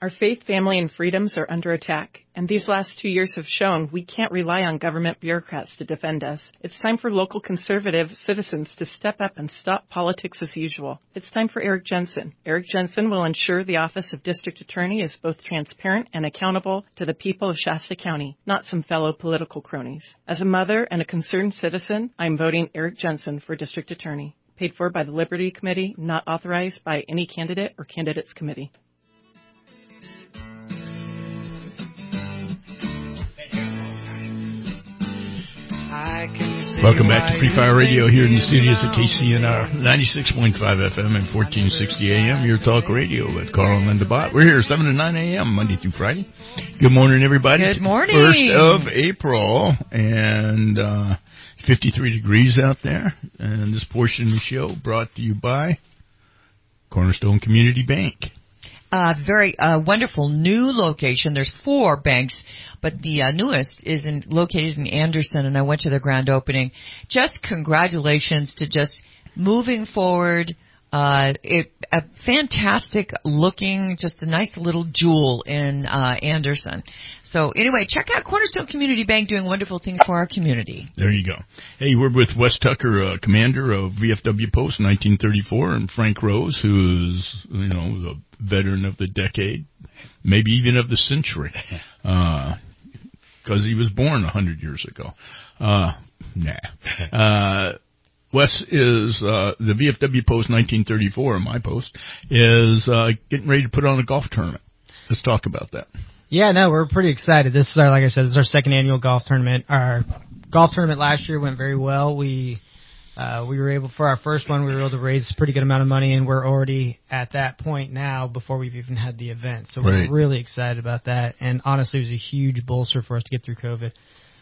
Our faith, family, and freedoms are under attack, and these last two years have shown we can't rely on government bureaucrats to defend us. It's time for local conservative citizens to step up and stop politics as usual. It's time for Eric Jensen. Eric Jensen will ensure the Office of District Attorney is both transparent and accountable to the people of Shasta County, not some fellow political cronies. As a mother and a concerned citizen, I'm voting Eric Jensen for District Attorney. Paid for by the Liberty Committee, not authorized by any candidate or candidates committee. Welcome back to Free Fire Radio here in the studios at K C N R ninety-six point five F M and fourteen sixty A M, your talk radio with Carl and Linda Bott. We're here seven to nine A M, Monday through Friday. Good morning, everybody. Good morning. First of April, and uh, fifty-three degrees out there. And this portion of the show brought to you by Cornerstone Community Bank. Uh, very uh, wonderful new location. There's four banks, but the uh, newest is in, located in Anderson, and I went to their grand opening. Just congratulations to just moving forward. Uh, it, a fantastic looking, just a nice little jewel in uh, Anderson. So anyway, check out Cornerstone Community Bank doing wonderful things for our community. There you go. Hey, we're with Wes Tucker, uh, commander of V F W Post nineteen thirty-four, and Frank Rose, who's, you know, the veteran of the decade, maybe even of the century, because uh, he was born one hundred years ago. Uh, nah. Uh, Wes is, uh, the V F W Post nineteen thirty-four, my post, is uh, getting ready to put on a golf tournament. Let's talk about that. Yeah, no, we're pretty excited. This is our, like I said, this is our second annual golf tournament. Our golf tournament last year went very well. We uh, we were able, for our first one, we were able to raise a pretty good amount of money, and we're already at that point now before we've even had the event. So we're right. really excited about that. And honestly, it was a huge bolster for us to get through COVID.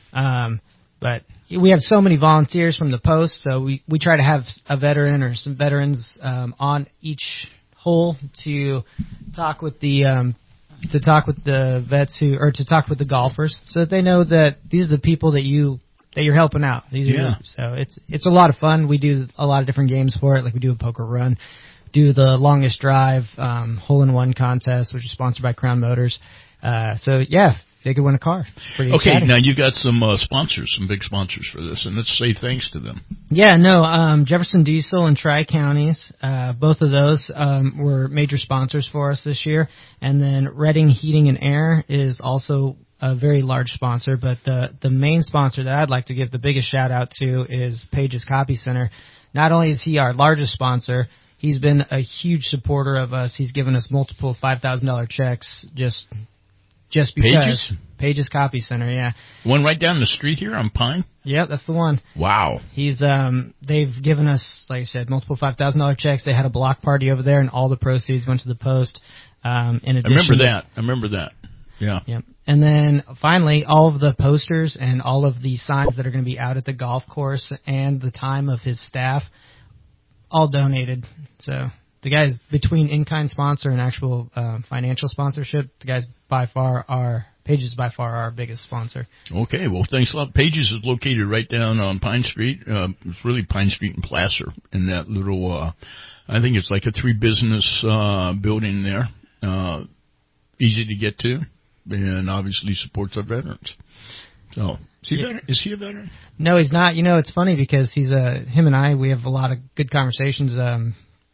Um, but we have so many volunteers from the post, so we, we try to have a veteran or some veterans um, on each hole to talk with the um, to talk with the vets who, or to talk with the golfers, so that they know that these are the people that you that you're helping out. These are yeah. your, so it's it's a lot of fun. We do a lot of different games for it, like we do a poker run, do the longest drive, um, hole in one contest, which is sponsored by Crown Motors. Uh, so yeah. They could win a car. Pretty okay, exciting. Now you've got some uh, sponsors, some big sponsors for this, and let's say thanks to them. Yeah, no, um, Jefferson Diesel and Tri-Counties, uh, both of those um, were major sponsors for us this year. And then Redding Heating and Air is also a very large sponsor, but the, the main sponsor that I'd like to give the biggest shout out to is Page's Copy Center. Not only is he our largest sponsor, he's been a huge supporter of us. He's given us multiple five thousand dollars checks just... Just because. Pages? Pages Copy Center, yeah. One right down the street here on Pine? Yep, that's the one. Wow. He's um they've given us, like I said, multiple five thousand dollars checks. They had a block party over there, and all the proceeds went to the Post. Um in addition, I remember that. I remember that. Yeah. Yep. And then finally, all of the posters and all of the signs that are going to be out at the golf course and the time of his staff, all donated. So the guys, between in-kind sponsor and actual uh, financial sponsorship, the guys by far are, Pages by far our biggest sponsor. Okay, well, thanks a lot. Pages is located right down on Pine Street. Uh, it's really Pine Street and Placer in that little, uh, I think it's like a three-business uh, building there. Uh, easy to get to, and obviously supports our veterans. So, is he, yeah. veteran? Is he a veteran? No, he's not. You know, it's funny because he's a, him and I, we have a lot of good conversations. Um,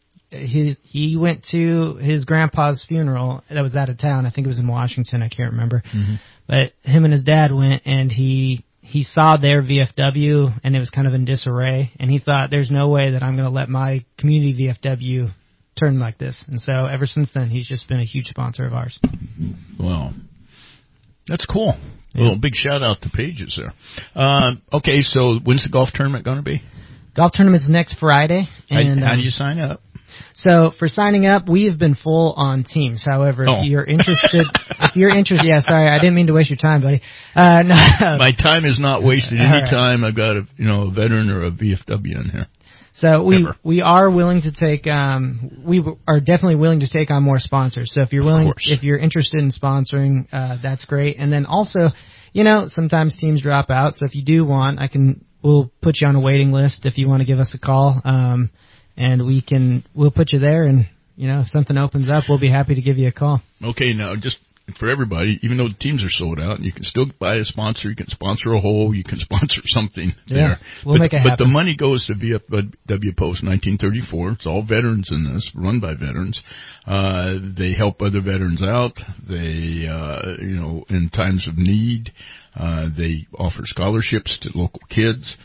He he went to his grandpa's funeral that was out of town. I think it was in Washington. I can't remember. Mm-hmm. But him and his dad went, and he he saw their V F W, and it was kind of in disarray. And he thought, "There's no way that I'm going to let my community V F W turn like this." And so ever since then, he's just been a huge sponsor of ours. Wow, that's cool. Yeah. Well, big shout out to Pages there. Uh, okay, so when's the golf tournament going to be? Golf tournament's next Friday. And how, how um, do you sign up? So for signing up, we have been full on Teams. However, oh. if you're interested, if you're interested, yeah, sorry, I didn't mean to waste your time, buddy. Uh, no. My time is not wasted. Any right. time I've got a you know a veteran or a V F W in here. So we Ever. we are willing to take um we are definitely willing to take on more sponsors. So if you're willing, if you're interested in sponsoring, uh, that's great. And then also, you know, sometimes teams drop out. So if you do want, I can we'll put you on a waiting list if you want to give us a call. Um. And we can, we'll put you there, and you know, if something opens up, we'll be happy to give you a call. Okay, now just for everybody, even though the teams are sold out, you can still buy a sponsor. You can sponsor a hole. You can sponsor something Yeah, there. we'll but, make it but happen. the money goes to V F W Post nineteen thirty-four. It's all veterans in this, run by veterans. Uh, they help other veterans out. They, uh, you know, in times of need, uh, they offer scholarships to local kids.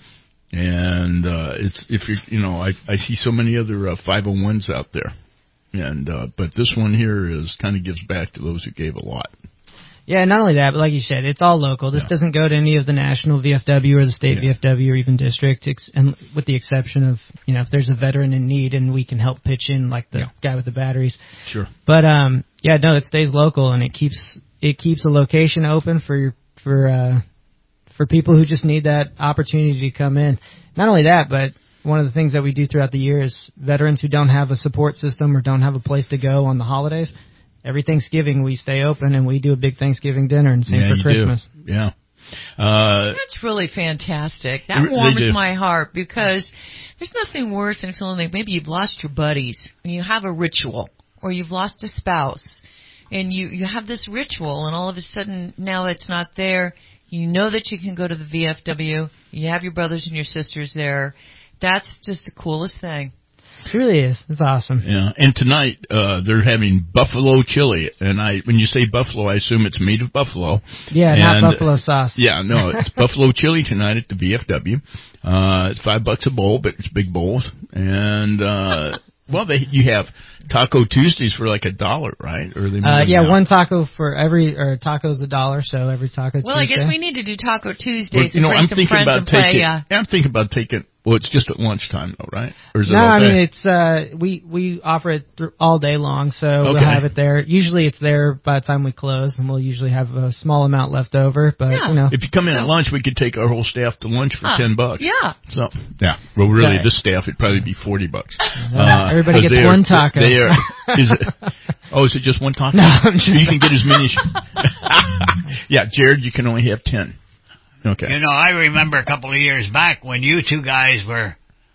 And, uh, it's, if you, you know, I, I see so many other, uh, five oh ones out there. And, uh, but this one here is kind of gives back to those who gave a lot. Yeah, not only that, but like you said, it's all local. This Yeah. doesn't go to any of the national V F W or the state Yeah. V F W or even district, ex- and with the exception of, you know, if there's a veteran in need and we can help pitch in, like the Yeah. guy with the batteries. Sure. But um, yeah, no, it stays local and it keeps it keeps a location open for your, for uh, for people who just need that opportunity to come in. Not only that, but one of the things that we do throughout the year is veterans who don't have a support system or don't have a place to go on the holidays. Every Thanksgiving we stay open and we do a big Thanksgiving dinner, and same yeah, for you Christmas. Do. Yeah. Uh, That's really fantastic. They- That they warms do. my heart because there's nothing worse than feeling like maybe you've lost your buddies and you have a ritual, or you've lost a spouse and you, you have this ritual and all of a sudden now it's not there. You know that you can go to the V F W. You have your brothers and your sisters there. That's just the coolest thing. It really is. It's awesome. Yeah, and tonight uh, they're having buffalo chili, and I when you say buffalo, I assume it's made of buffalo. Yeah, and, not buffalo sauce. Yeah, no, it's buffalo chili tonight at the V F W. Uh, it's five bucks a bowl, but it's big bowls, and uh, well, they you have Taco Tuesdays for like a dollar, right? Or are they Uh, more yeah, now? one taco for every, or taco's a dollar, so every taco Well, I Tuesday. guess we need to do Taco Tuesdays Well, you and know, bring I'm some thinking friends about and play. taking. Uh, I'm thinking about taking. Well, it's just at lunchtime, though, right? Or is it No, all I day? mean, it's, uh, we, we offer it th- all day long, so we'll Okay. have it there. Usually it's there by the time we close, and we'll usually have a small amount left over, but, Yeah. you know. If you come in at lunch, we could take our whole staff to lunch for Huh. ten bucks. Yeah. So yeah, well, really, Okay. this staff it'd probably be forty bucks. Uh, everybody 'cause gets they are- one taco. They are. Is it? Oh, is it just one taco? No, I'm just- You can get as many. As, yeah, Jared, you can only have ten. Okay. You know, I remember a couple of years back when you two guys were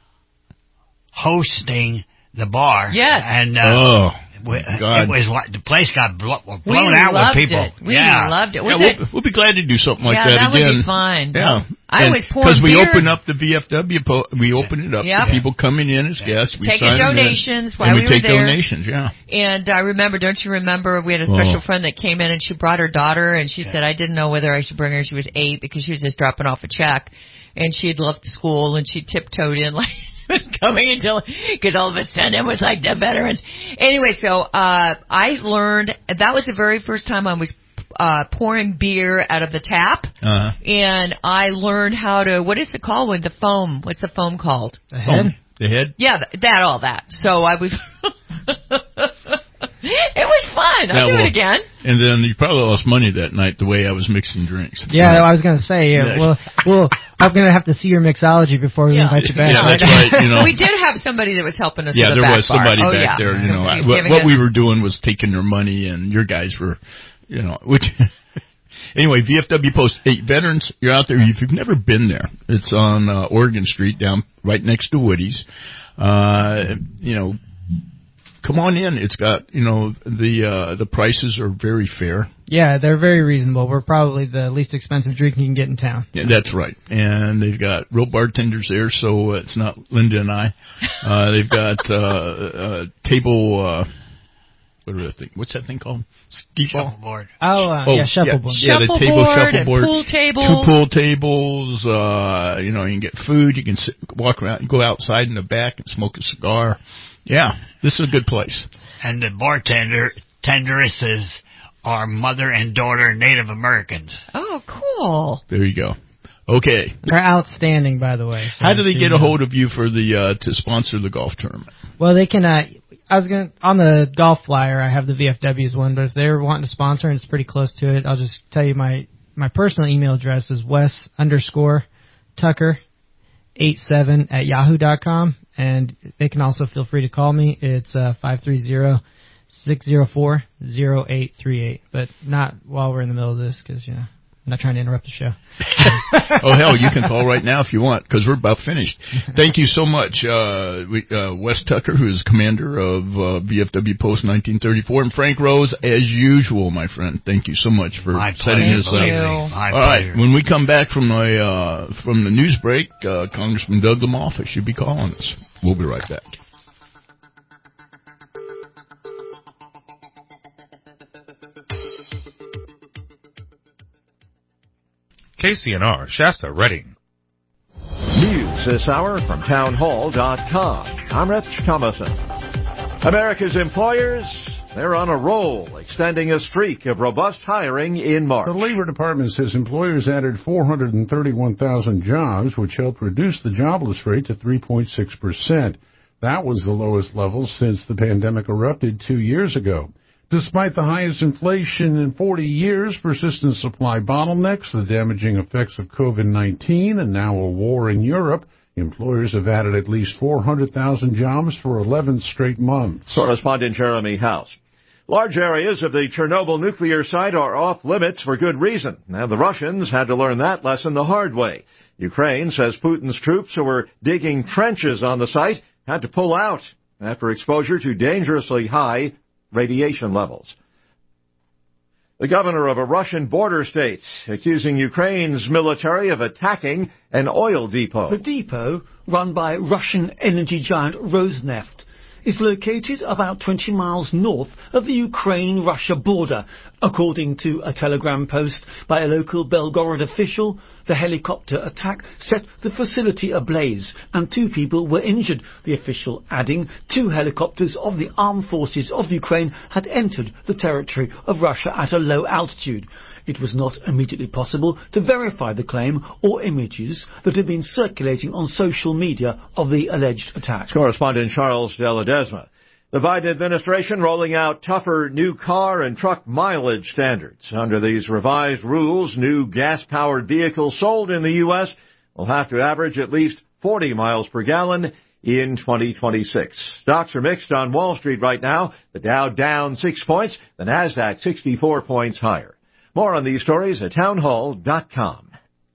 hosting the bar. Yes. And uh, Oh, w- God. it was what the place got blo- we blown out with loved people. it. We yeah. loved it. Yeah, Was we'll, it? we'll be glad to do something like Yeah, that, that would again. be fun. Yeah, I was pouring because we beer. open up the V F W. Po- we open it up Yep. to people coming in as guests. We Taking sign them in, donations while and we we were take there. donations. Yeah. And I remember, don't you remember, we had a special Oh. friend that came in and she brought her daughter and she said, I didn't know whether I should bring her. She was eight because she was just dropping off a check. And she had left school and she tiptoed in like was coming until, because all of a sudden it was like the veterans. Anyway, so uh I learned, that was the very first time I was uh pouring beer out of the tap. Uh-huh. And I learned how to, what is it called with the foam? What's the foam called? The head? Oh, the head. Yeah, th- that, all that. So I was, it was fun. I'll Yeah, do well, it again. And then you probably lost money that night the way I was mixing drinks. Yeah, I was going to say, yeah, Yeah. well, well, I'm going to have to see your mixology before we Yeah. invite you back. Yeah, that's right. You know. We did have somebody that was helping us Yeah, with the there back was bar. somebody oh, back yeah. there. You know, I, He was what, giving what us- we were doing was taking their money, and your guys were, you know, which. Anyway, V F W Post. Hey, veterans, you're out there. If you've never been there, it's on uh, Oregon Street, down right next to Woody's. Uh, you know, come on in. It's got, you know, the uh, the prices are very fair. Yeah, they're very reasonable. We're probably the least expensive drink you can get in town. Yeah, that's right. And they've got real bartenders there, so uh, it's not Linda and I. Uh, they've got uh, uh, table. Uh, what do I think? What's that thing called? Ski ball. Shuffleboard. Oh, uh, yeah, shuffleboard. Yeah, the table Shuffleboard and shuffleboard. pool table. Two pool tables. Uh, you know, you can get food. You can sit, walk around. You go outside in the back and smoke a cigar. Yeah, this is a good place. And the bartender, tenderesses are mother and daughter Native Americans. Oh, cool. There you go. Okay. They're outstanding, by the way. So How do they if get you- a hold of you for the uh, to sponsor the golf tournament? Well, they can. Uh, I was gonna on the golf flyer. I have the V F W's one, but if they're wanting to sponsor and it's pretty close to it, I'll just tell you my my personal email address is Wes underscore Tucker eight seven at yahoo dot com, and they can also feel free to call me. It's uh five three zero six zero four zero eight three eight, but not while we're in the middle of this because you know I'm not trying to interrupt the show. Oh, hell, you can call right now if you want, because we're about finished. Thank you so much, uh, we, uh, Wes Tucker, who is commander of uh, V F W Post nineteen thirty-four, and Frank Rose, as usual, my friend. Thank you so much for My setting pleasure, this up. believe me. My All right, pleasure. when we come back from the uh, from the news break, uh, Congressman Doug Lamoff should be calling us. We'll be right back. K C N R, Shasta, Reading. News this hour from townhall dot com. I'm Rich Thomason. America's employers, they're on a roll, extending a streak of robust hiring in March. The Labor Department says employers added four hundred thirty-one thousand jobs, which helped reduce the jobless rate to three point six percent. That was the lowest level since the pandemic erupted two years ago. Despite the highest inflation in forty years, persistent supply bottlenecks, the damaging effects of COVID nineteen, and now a war in Europe, employers have added at least four hundred thousand jobs for eleven straight months. Correspondent Jeremy House. Large areas of the Chernobyl nuclear site are off limits for good reason. Now, the Russians had to learn that lesson the hard way. Ukraine says Putin's troops who were digging trenches on the site had to pull out after exposure to dangerously high radiation levels. The governor of a Russian border state accusing Ukraine's military of attacking an oil depot. The depot, run by Russian energy giant Rosneft, is located about twenty miles north of the Ukraine-Russia border. According to a telegram post by a local Belgorod official, the helicopter attack set the facility ablaze and two people were injured, the official adding two helicopters of the armed forces of Ukraine had entered the territory of Russia at a low altitude. It was not immediately possible to verify the claim or images that have been circulating on social media of the alleged attack. Correspondent Charles De La Desma. The Biden administration rolling out tougher new car and truck mileage standards. Under these revised rules, new gas-powered vehicles sold in the U S will have to average at least forty miles per gallon in twenty twenty-six. Stocks are mixed on Wall Street right now. The Dow down six points, the Nasdaq sixty-four points higher. More on these stories at townhall dot com.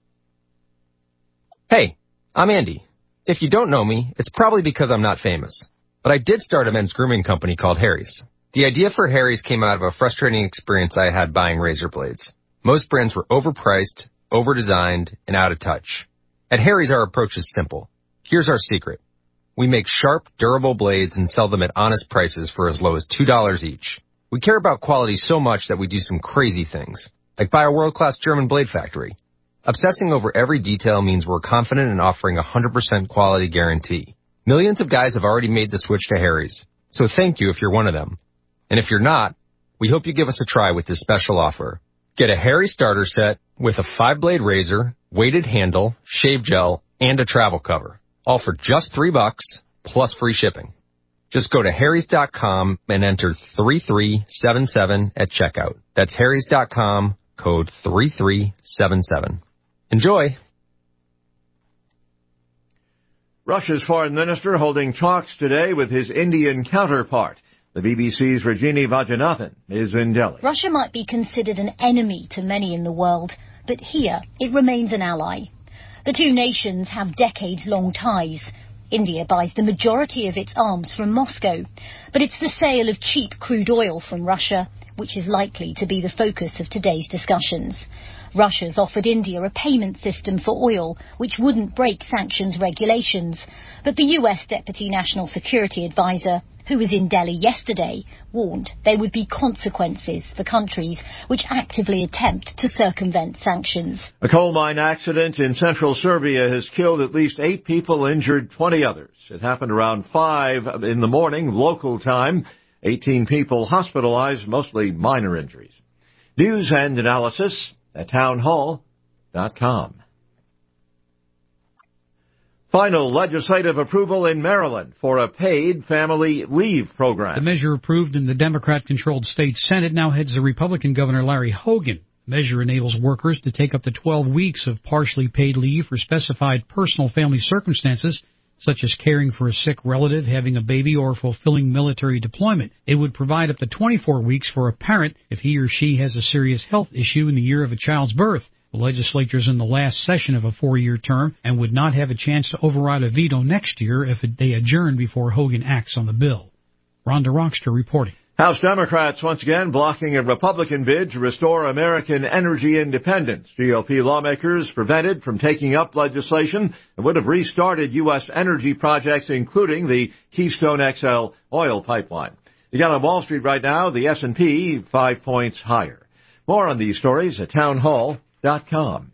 Hey, I'm Andy. If you don't know me, it's probably because I'm not famous. But I did start a men's grooming company called Harry's. The idea for Harry's came out of a frustrating experience I had buying razor blades. Most brands were overpriced, overdesigned, and out of touch. At Harry's, our approach is simple. Here's our secret. We make sharp, durable blades and sell them at honest prices for as low as two dollars each. We care about quality so much that we do some crazy things, like buy a world-class German blade factory. Obsessing over every detail means we're confident in offering a one hundred percent quality guarantee. Millions of guys have already made the switch to Harry's, so thank you if you're one of them. And if you're not, we hope you give us a try with this special offer. Get a Harry's starter set with a five-blade razor, weighted handle, shave gel, and a travel cover, all for just three bucks plus free shipping. Just go to harrys dot com and enter three three seven seven at checkout. That's harrys dot com, code three three seven seven. Enjoy! Russia's foreign minister holding talks today with his Indian counterpart. The B B C's Rajini Vajanathan is in Delhi. Russia might be considered an enemy to many in the world, but here it remains an ally. The two nations have decades-long ties. India buys the majority of its arms from Moscow, but it's the sale of cheap crude oil from Russia which is likely to be the focus of today's discussions. Russia's offered India a payment system for oil which wouldn't break sanctions regulations, but the U S Deputy National Security Advisor, who was in Delhi yesterday, warned there would be consequences for countries which actively attempt to circumvent sanctions. A coal mine accident in central Serbia has killed at least eight people, injured twenty others. It happened around five in the morning, local time. eighteen people hospitalized, mostly minor injuries. News and analysis at townhall dot com. Final legislative approval in Maryland for a paid family leave program. The measure approved in the Democrat-controlled state Senate now heads to Republican Governor Larry Hogan. The measure enables workers to take up to twelve weeks of partially paid leave for specified personal family circumstances, such as caring for a sick relative, having a baby, or fulfilling military deployment. It would provide up to twenty-four weeks for a parent if he or she has a serious health issue in the year of a child's birth. The legislature is in the last session of a four-year term and would not have a chance to override a veto next year if they adjourn before Hogan acts on the bill. Rhonda Rockster reporting. House Democrats once again blocking a Republican bid to restore American energy independence. G O P lawmakers prevented from taking up legislation that would have restarted U S energy projects, including the Keystone X L oil pipeline. You got on Wall Street right now, the S and P five points higher. More on these stories at townhall dot com.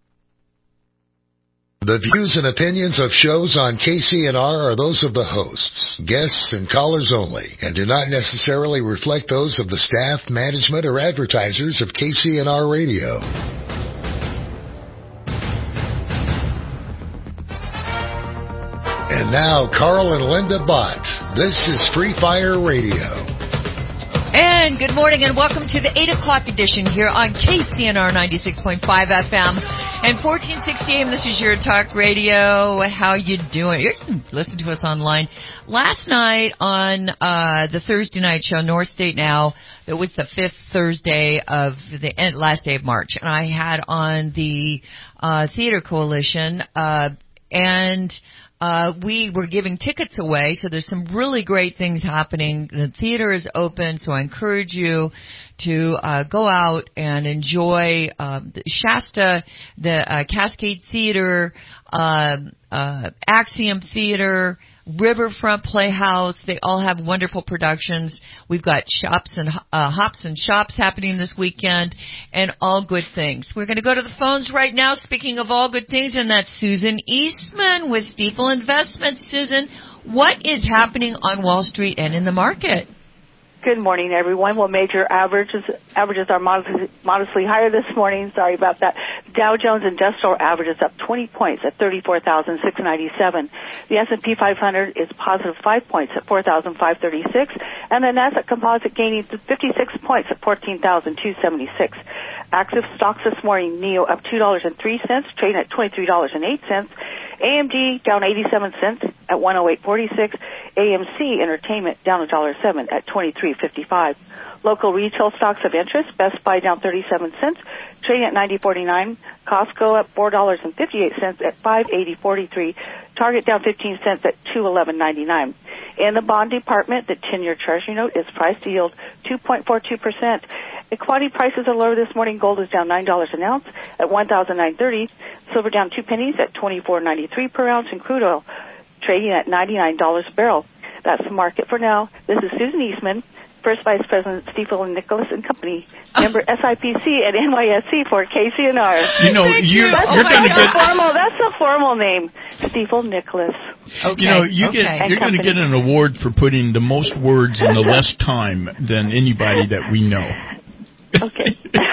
The views and opinions of shows on K C N R are those of the hosts, guests, and callers only, and do not necessarily reflect those of the staff, management, or advertisers of K C N R Radio. And now, Carl and Linda Bott. This is Free Fire Radio. And good morning and welcome to the eight o'clock edition here on K C N R ninety-six point five F M and fourteen sixty A M. This is your talk radio. How you doing? You can listen to us online. Last night on uh the Thursday night show, North State Now, it was the fifth Thursday of the end, last day of March, and I had on the uh Theater Coalition uh and Uh, we were giving tickets away, so there's some really great things happening. The theater is open, so I encourage you to uh, go out and enjoy uh, the Shasta, the uh, Cascade Theater, uh, uh, Axiom Theater, Riverfront Playhouse. They all have wonderful productions. We've got shops and uh, hops and shops happening this weekend, and all good things. We're going to go to the phones right now. Speaking of all good things, and that's Susan Eastman with Stifel Investments. Susan, what is happening on Wall Street and in the market? Good morning, everyone. Well, major averages averages are modestly, modestly higher this morning. Sorry about that. Dow Jones Industrial average is up twenty points at thirty-four thousand six hundred ninety-seven. The S and P five hundred is positive five points at four thousand five hundred thirty-six, and the Nasdaq Composite gaining fifty-six points at fourteen thousand two hundred seventy-six. Active stocks this morning: N E O up two dollars and three cents, trading at twenty-three dollars and eight cents. A M D down eighty-seven cents at one oh eight forty-six. A M C Entertainment down one dollar and seven cents at twenty-three fifty-five. Local retail stocks of interest: Best Buy down thirty-seven cents, trading at ninety forty-nine. Costco up four dollars and fifty-eight cents at five eighty forty-three. Target down fifteen cents at two eleven ninety-nine. In the bond department, the ten-year Treasury note is priced to yield two point four two percent. Commodity prices are lower this morning. Gold is down nine dollars an ounce at one thousand nine hundred thirty. Silver down two pennies at twenty-four ninety-three per ounce, and crude oil trading at ninety-nine dollars a barrel. That's the market for now. This is Susan Eastman, First Vice President Stifel and Nicholas and Company, member S I P C and N Y S C for K C N R. You know, you, that's you're going to get formal. That's a formal name, Stifel Nicholas. Okay. You know, you okay. get you're going to get an award for putting the most words in the less time than anybody that we know. Okay.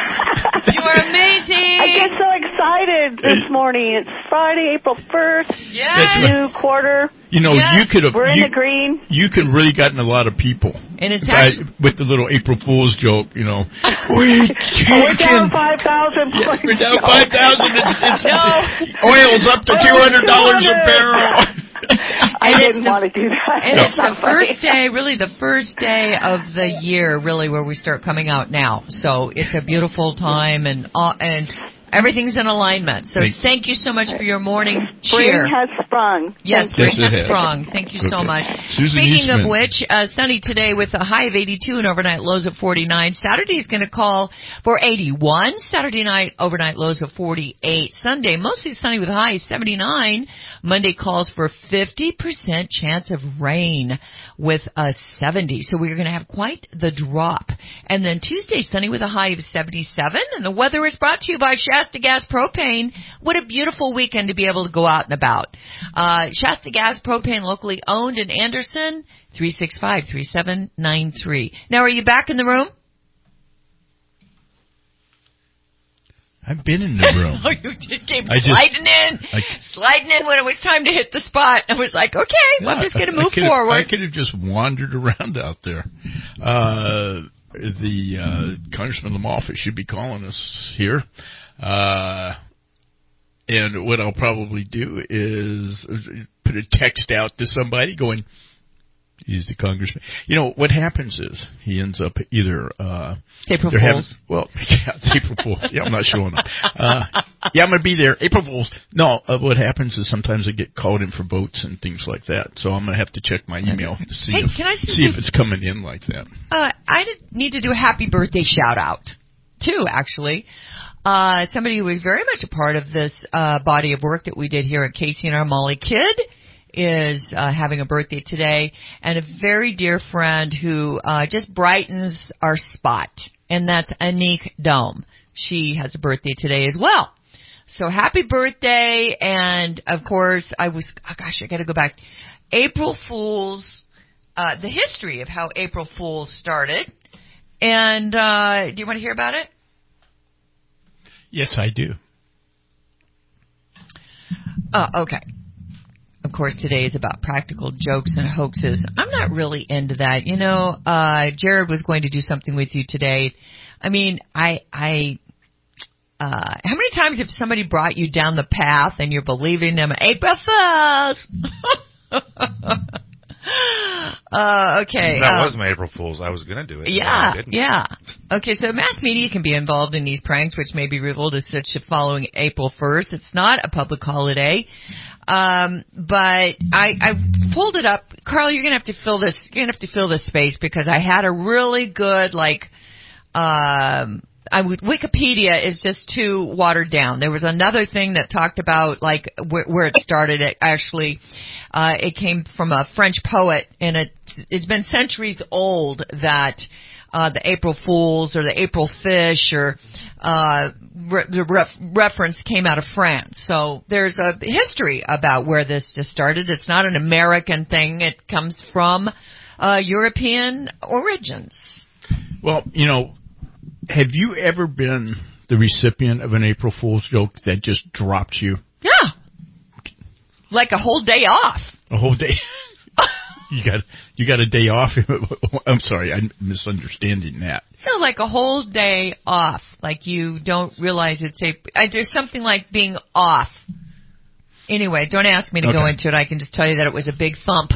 You are amazing. I get so excited this morning. It's Friday, April first. Yes. New quarter. You know, yes. you could have. We're in you, the green. You could really gotten a lot of people. And it's by, actually with the little April Fool's joke. You know, we we're down five thousand. Yeah, we're down five thousand. It's, it's no. Oil's up to two hundred dollars a barrel. I didn't want to do that. And no. it's the first day, really the first day of the year, really, where we start coming out now. So it's a beautiful time, and uh, and everything's in alignment. So thank, thank you so much for your morning cheer. Spring has sprung. Yes, spring yes, has sprung. Thank you okay. so much. Susan Speaking Eastman. of which, uh, sunny today with a high of eighty-two and overnight lows of forty-nine. Saturday is going to call for eighty-one. Saturday night, overnight lows of forty-eight. Sunday, mostly sunny with a high of seventy-nine. Monday calls for fifty percent chance of rain with a seventy. So we're going to have quite the drop. And then Tuesday, sunny with a high of seventy-seven. And the weather is brought to you by Shasta Gas Propane. What a beautiful weekend to be able to go out and about. Uh, Shasta Gas Propane, locally owned in Anderson, three six five, three seven nine three. Now, are you back in the room? I've been in the room. Oh, you did keep I sliding just, in, I, sliding in when it was time to hit the spot. I was like, okay, yeah, well, I'm just going to move I forward. I could have just wandered around out there. Uh, the uh, Congressman Lamalfa should be calling us here. Uh, and what I'll probably do is put a text out to somebody going, He's the congressman. You know, what happens is he ends up either... Uh, April Fools. Having, well, yeah, it's April Fools. Yeah, I'm not showing up. Uh, yeah, I'm going to be there. April Fools. No, uh, what happens is sometimes I get called in for votes and things like that. So I'm going to have to check my email to see, hey, if, can I see if it's coming in like that. Uh, I need to do a happy birthday shout-out, too, actually. Uh, somebody who was very much a part of this uh, body of work that we did here at K C N R, Molly Kidd, is uh, having a birthday today, and a very dear friend who uh, just brightens our spot, and that's Anique Dome. She has a birthday today as well. So happy birthday, and of course, I was, oh gosh, I got to go back. April Fools, uh, the history of how April Fools started, and uh, do you want to hear about it? Yes, I do. Uh, okay. Of course, today is about practical jokes and hoaxes. I'm not really into that. You know, uh, Jared was going to do something with you today. I mean, I, I, uh, how many times have somebody brought you down the path and you're believing them? April Fools! uh, okay. That uh, was my April Fool's. I was going to do it. Yeah, didn't. yeah. Okay, so mass media can be involved in these pranks, which may be revealed as such following April first. It's not a public holiday. Um, but I, I pulled it up. Carl, you're gonna have to fill this, you're gonna have to fill this space because I had a really good, like, um, I would, Wikipedia is just too watered down. There was another thing that talked about, like, where, where it started. It actually, uh, it came from a French poet, and it, it's been centuries old that, uh, the April Fools or the April Fish or, uh, re- the ref- reference came out of France. So there's a history about where this just started. It's not an American thing. It comes from, uh, European origins. Well, you know, have you ever been the recipient of an April Fool's joke that just dropped you? Yeah. Like a whole day off. A whole day. You got you got a day off. I'm sorry, I'm misunderstanding that. No, like a whole day off. Like you don't realize it's a. I, there's something like being off. Anyway, don't ask me to Okay. go into it. I can just tell you that it was a big thump.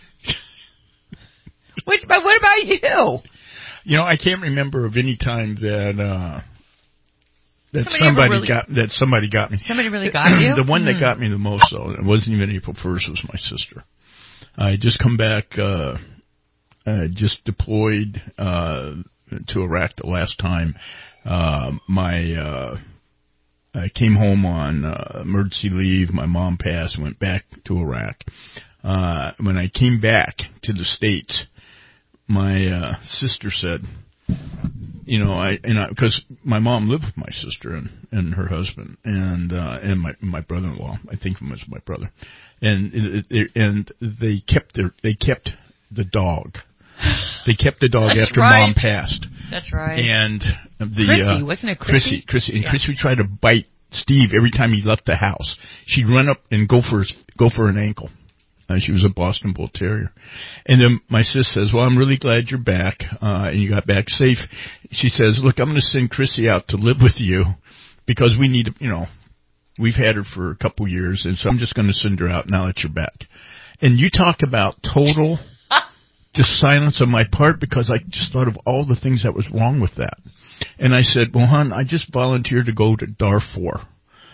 Which, but what about you? You know, I can't remember of any time that uh, that Somebody somebody, ever really- got that somebody got me. Somebody really got you? The one Hmm. that got me the most, though, it wasn't even April first. Was my sister. I just come back, uh, uh, just deployed, uh, to Iraq the last time. Uh, my, uh, I came home on, uh, emergency leave. My mom passed, went back to Iraq. Uh, when I came back to the States, my, uh, sister said, you know, I, and I, cause my mom lived with my sister and, and her husband and, uh, and my, my brother-in-law. I think him as my brother. And it, it, and they kept their they kept the dog. They kept the dog That's after right. Mom passed. That's right. And the Chrissy, uh, wasn't it Chrissy? Chrissy, Chrissy, and Yeah. Chrissy would try to bite Steve every time he left the house. She'd run up and go for his, go for an ankle. Uh, she was a Boston Bull Terrier. And then my sis says, "Well, I'm really glad you're back uh, and you got back safe." She says, "Look, I'm going to send Chrissy out to live with you because we need, you know." We've had her for a couple years, and so I'm just going to send her out now that you're back. And you talk about total just silence on my part because I just thought of all the things that was wrong with that. And I said, "Well, hon, I just volunteered to go to Darfur."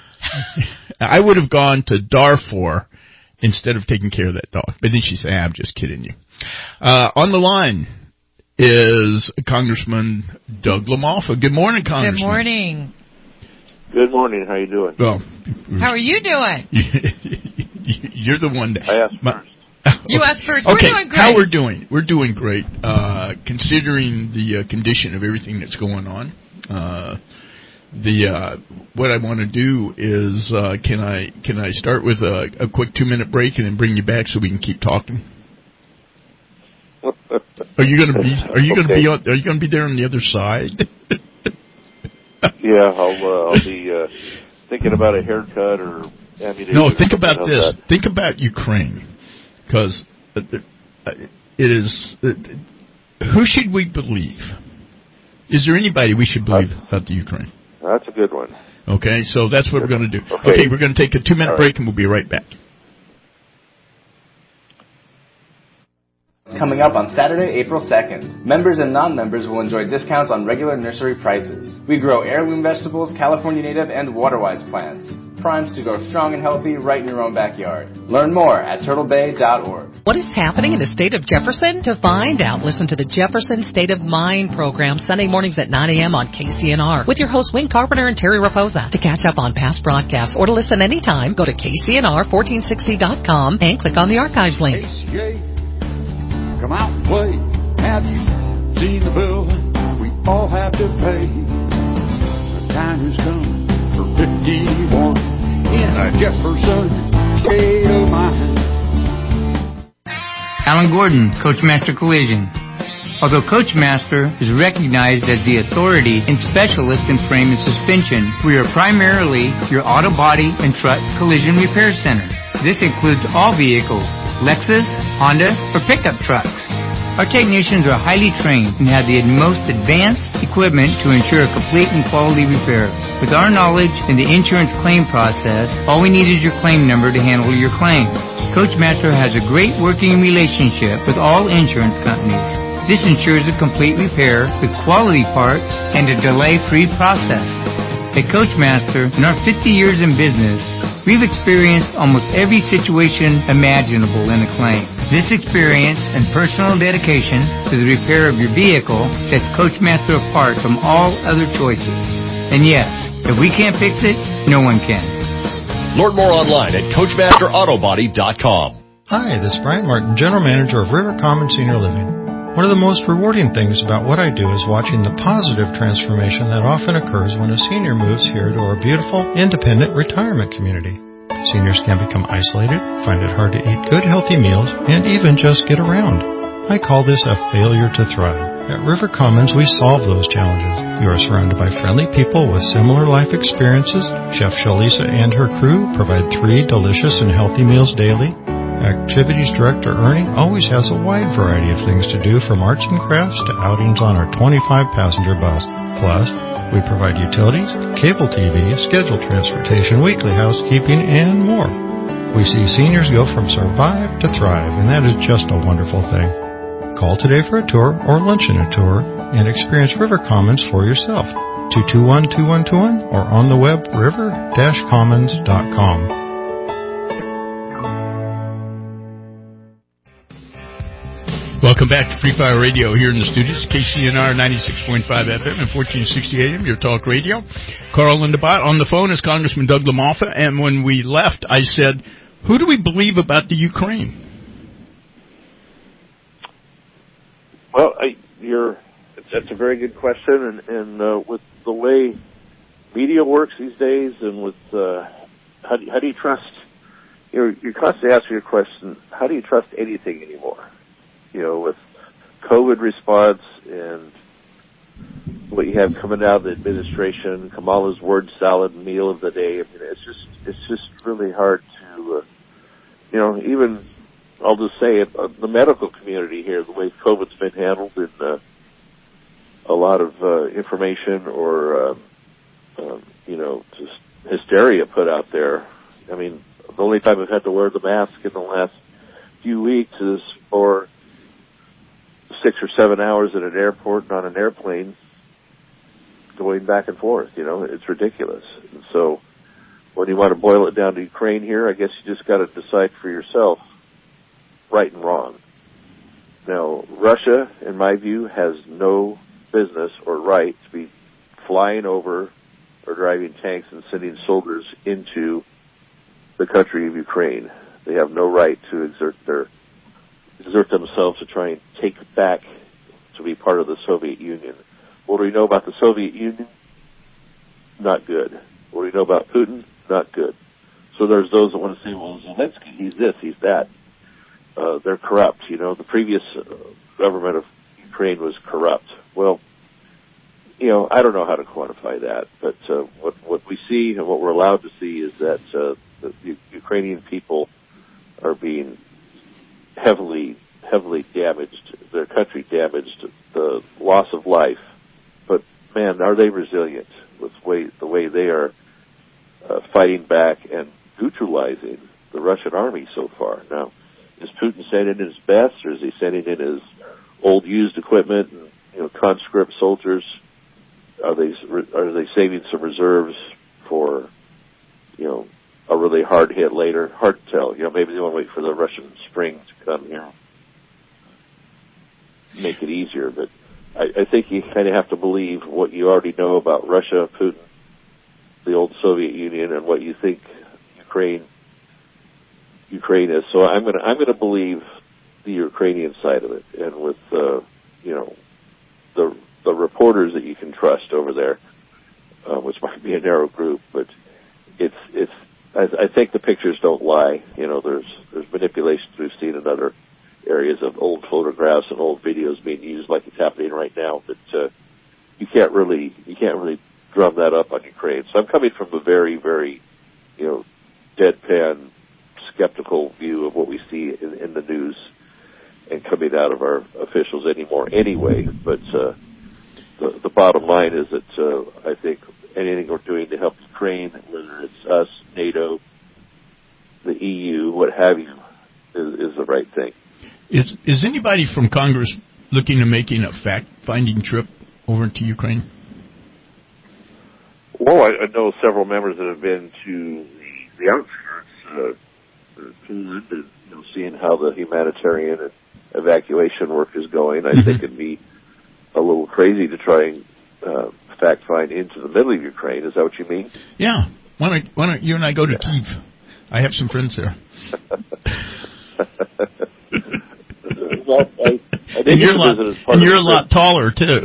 I would have gone to Darfur instead of taking care of that dog. But then she said, ah, "I'm just kidding you." Uh, on the line is Congressman Doug LaMalfa. Good morning, Congressman. Good morning. Good morning. How you doing? Well, How are you doing? you're the one that I asked my, first. You asked first. We're okay, doing great. how we're doing? We're doing great, uh, considering the uh, condition of everything that's going on. Uh, the uh, what I want to do is, uh, can I can I start with a, a quick two minute break and then bring you back so we can keep talking? Are you going to be Are you going to Okay. be on, Are you going to be there on the other side? Yeah, I'll uh, I'll be uh, thinking about a haircut or ammunition. No, or think something about like this. that. Think about Ukraine, because it is. Who should we believe? Is there anybody we should believe about the Ukraine? That's a good one. Okay, so that's what we're going to do. Okay. Okay, we're going to take a two-minute All right. break, and we'll be right back. coming up on Saturday, April second. Members and non-members will enjoy discounts on regular nursery prices. We grow heirloom vegetables, California native, and water-wise plants. Primed to grow strong and healthy right in your own backyard. Learn more at turtle bay dot org. What is happening in the state of Jefferson? To find out, listen to the Jefferson State of Mind program Sunday mornings at nine a.m. on K C N R with your hosts Wayne Carpenter and Terry Raposa. To catch up on past broadcasts or to listen anytime, go to K C N R fourteen sixty dot com and click on the archives link. K C A, come out and play. Have you seen the bill we all have to pay? The time has come for fifty-one in a Jefferson State of Mind. Alan Gordon, Coachmaster Collision. Although Coachmaster is recognized as the authority and specialist in frame and suspension, we are primarily your auto body and truck collision repair center. This includes all vehicles, Lexus, Honda, or pickup trucks. Our technicians are highly trained and have the most advanced equipment to ensure a complete and quality repair. With our knowledge in the insurance claim process, all we need is your claim number to handle your claim. Coachmaster has a great working relationship with all insurance companies. This ensures a complete repair with quality parts and a delay-free process. At Coachmaster, in our fifty years in business, we've experienced almost every situation imaginable in a claim. This experience and personal dedication to the repair of your vehicle sets Coachmaster apart from all other choices. And yes, if we can't fix it, no one can. Learn more online at coachmaster auto body dot com. Hi, this is Brian Martin, General Manager of River Common Senior Living. One of the most rewarding things about what I do is watching the positive transformation that often occurs when a senior moves here to our beautiful, independent retirement community. Seniors can become isolated, find it hard to eat good, healthy meals, and even just get around. I call this a failure to thrive. At River Commons, we solve those challenges. You are surrounded by friendly people with similar life experiences. Chef Shalisa and her crew provide three delicious and healthy meals daily. Activities Director Ernie always has a wide variety of things to do, from arts and crafts to outings on our twenty-five passenger bus. Plus, we provide utilities, cable T V, scheduled transportation, weekly housekeeping, and more. We see seniors go from survive to thrive, and that is just a wonderful thing. Call today for a tour or luncheon a tour and experience River Commons for yourself. two two one, two one two one or on the web river dash commons dot com. Welcome back to Free Fire Radio here in the studios. K C N R ninety-six point five F M and fourteen sixty A M, your talk radio. Carl Lindebaugh. On the phone is Congressman Doug LaMalfa, and when we left, I said, who do we believe about the Ukraine? Well, I, you're, that's a very good question, and, and uh, with the way media works these days, and with uh, how, do, how do you trust, you're, you're constantly asking your question, how do you trust anything anymore? You know, with COVID response and what you have coming out of the administration, Kamala's word salad meal of the day, I mean, it's just, it's just really hard to, uh, you know, even, I'll just say it, uh, the medical community here, the way COVID's been handled, and uh, a lot of uh, information or, uh, uh, you know, just hysteria put out there. I mean, the only time I've had to wear the mask in the last few weeks is for six or seven hours at an airport and on an airplane going back and forth. You know, it's ridiculous. And so when you want to boil it down to Ukraine here, I guess you just got to decide for yourself right and wrong. Now, Russia, in my view, has no business or right to be flying over or driving tanks and sending soldiers into the country of Ukraine. They have no right to exert their exert themselves to try and take back to be part of the Soviet Union. What do we know about the Soviet Union? Not good. What do we know about Putin? Not good. So there's those that want to say, well, Zelensky, he's this, he's that. Uh, they're corrupt. You know, the previous uh, government of Ukraine was corrupt. Well, you know, I don't know how to quantify that, but uh, what what we see and what we're allowed to see is that uh, the U- Ukrainian people are being heavily, heavily damaged, their country damaged, the loss of life. But, man, are they resilient with way, the way they are uh, fighting back and neutralizing the Russian army so far. Now, is Putin Putin sending in his best, or is he sending in his old used equipment and, you know, conscript soldiers? Are they are they saving some reserves for, you know, a really hard hit later? Hard to tell. You know, maybe they want to wait for the Russian spring to come here, make it easier. But I, I think you kind of have to believe what you already know about Russia, Putin, the old Soviet Union, and what you think Ukraine Ukraine is. So I'm gonna I'm gonna believe the Ukrainian side of it, and with uh, you know the the reporters that you can trust over there, uh, which might be a narrow group, but it's it's. I, I think the pictures don't lie. You know, there's there's manipulations we've seen in other areas of old photographs and old videos being used, like it's happening right now. But uh, you can't really you can't really drum that up on Ukraine. So I'm coming from a very very you know deadpan, skeptical view of what we see in, in the news and coming out of our officials anymore. Anyway, but uh, the the bottom line is that uh, I think anything we're doing to help Ukraine, whether it's us, NATO, the E U, what have you, is, is the right thing. Is is anybody from Congress looking at making a fact-finding trip over to Ukraine? Well, I, I know several members that have been to the, the outskirts, uh, Poland, and you know, seeing how the humanitarian and evacuation work is going. I mm-hmm. think it'd be a little crazy to try and uh, fact find into the middle of Ukraine. Is that what you mean? Yeah. Why don't, why don't you and I go to yeah. Kyiv? I have some friends there. well, I, I and you're, a lot, and you're a lot taller, too.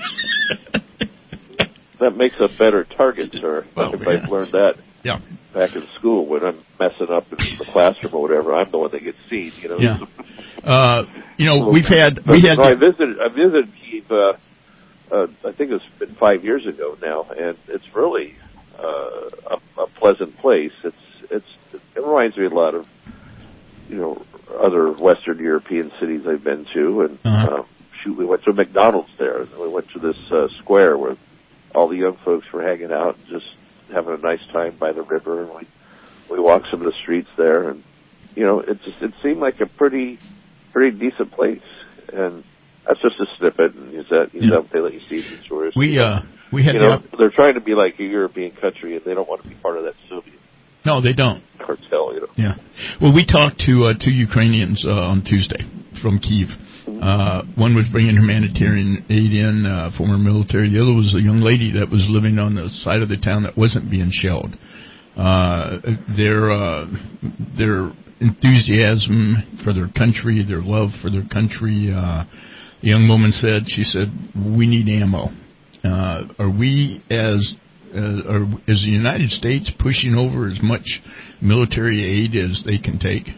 That makes a better target, sir. Well, if yeah. I've learned that yeah. back in school when I'm messing up in the classroom or whatever, I'm the one that gets seen, you know. Yeah. Uh, you know, well, we've had... we had. No, I visited, I visited Kyiv, uh, Uh, I think it's been five years ago now, and it's really uh, a, a pleasant place. It's it's it reminds me a lot of you know other Western European cities I've been to, and uh-huh. uh, shoot, we went to McDonald's there, and we went to this uh, square where all the young folks were hanging out, and just having a nice time by the river, and we we walked some of the streets there, and you know it just it seemed like a pretty pretty decent place, and that's just a snippet, and is that, is yeah. that what they let you see in tourists? We, uh, we had, you know, the, they're trying to be like a European country, and they don't want to be part of that Soviet. No, they don't. Cartel, you know. Yeah. Well, we talked to, uh, two Ukrainians, uh, on Tuesday from Kyiv. Mm-hmm. Uh, one was bringing humanitarian aid in, uh, former military. The other was a young lady that was living on the side of the town that wasn't being shelled. Uh, their, uh, their enthusiasm for their country, their love for their country, uh, the young woman said, she said, we need ammo. Uh, are we, as uh, are, is the United States pushing over as much military aid as they can take?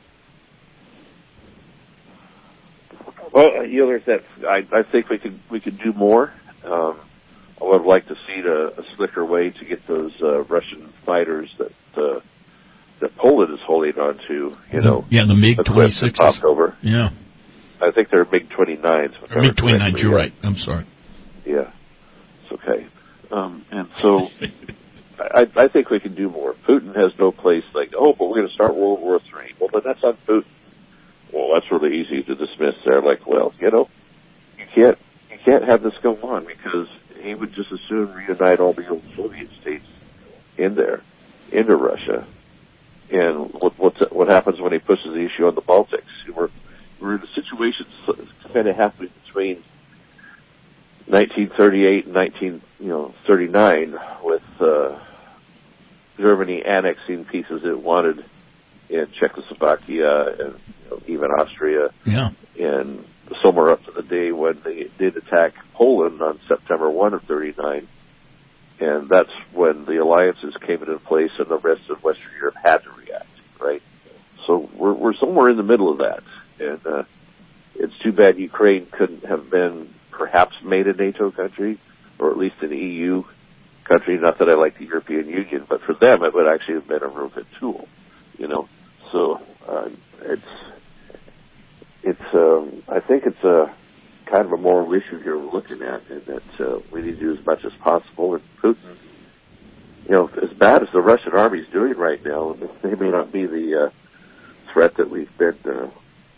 Well, you know, there's that. I, I think we could we could do more. Um, I would like to see a, a slicker way to get those uh, Russian fighters that uh, that Poland is holding on to. You know, yeah, the MiG twenty-sixes popped over. Yeah. I think they're MiG twenty-nines. MiG twenty-nines, you're right. I'm sorry. Yeah, it's okay. Um, and so I, I think we can do more. Putin has no place like, oh, but we're going to start World War Three. Well, but that's on Putin. Well, that's really easy to dismiss. They're like, well, you know, you can't you can't have this go on because he would just as soon reunite all the old Soviet states in there, into Russia. And what what's, what happens when he pushes the issue on the Baltics? We're We're in a situation kind of halfway between nineteen thirty-eight and nineteen, you know, thirty-nine, with uh, Germany annexing pieces it wanted in Czechoslovakia and you know, even Austria. Yeah. And somewhere up to the day when they did attack Poland on September first of thirty-nine, and that's when the alliances came into place, and the rest of Western Europe had to react. Right. So we're we're somewhere in the middle of that. And uh, it's too bad Ukraine couldn't have been perhaps made a NATO country, or at least an E U country. Not that I like the European Union, but for them it would actually have been a real good tool, you know. So uh, it's it's um, I think it's a kind of a moral issue here we're looking at, and that uh, we need to do as much as possible. And Putin, you know, as bad as the Russian army is doing right now, they may not be the uh, threat that we've been uh,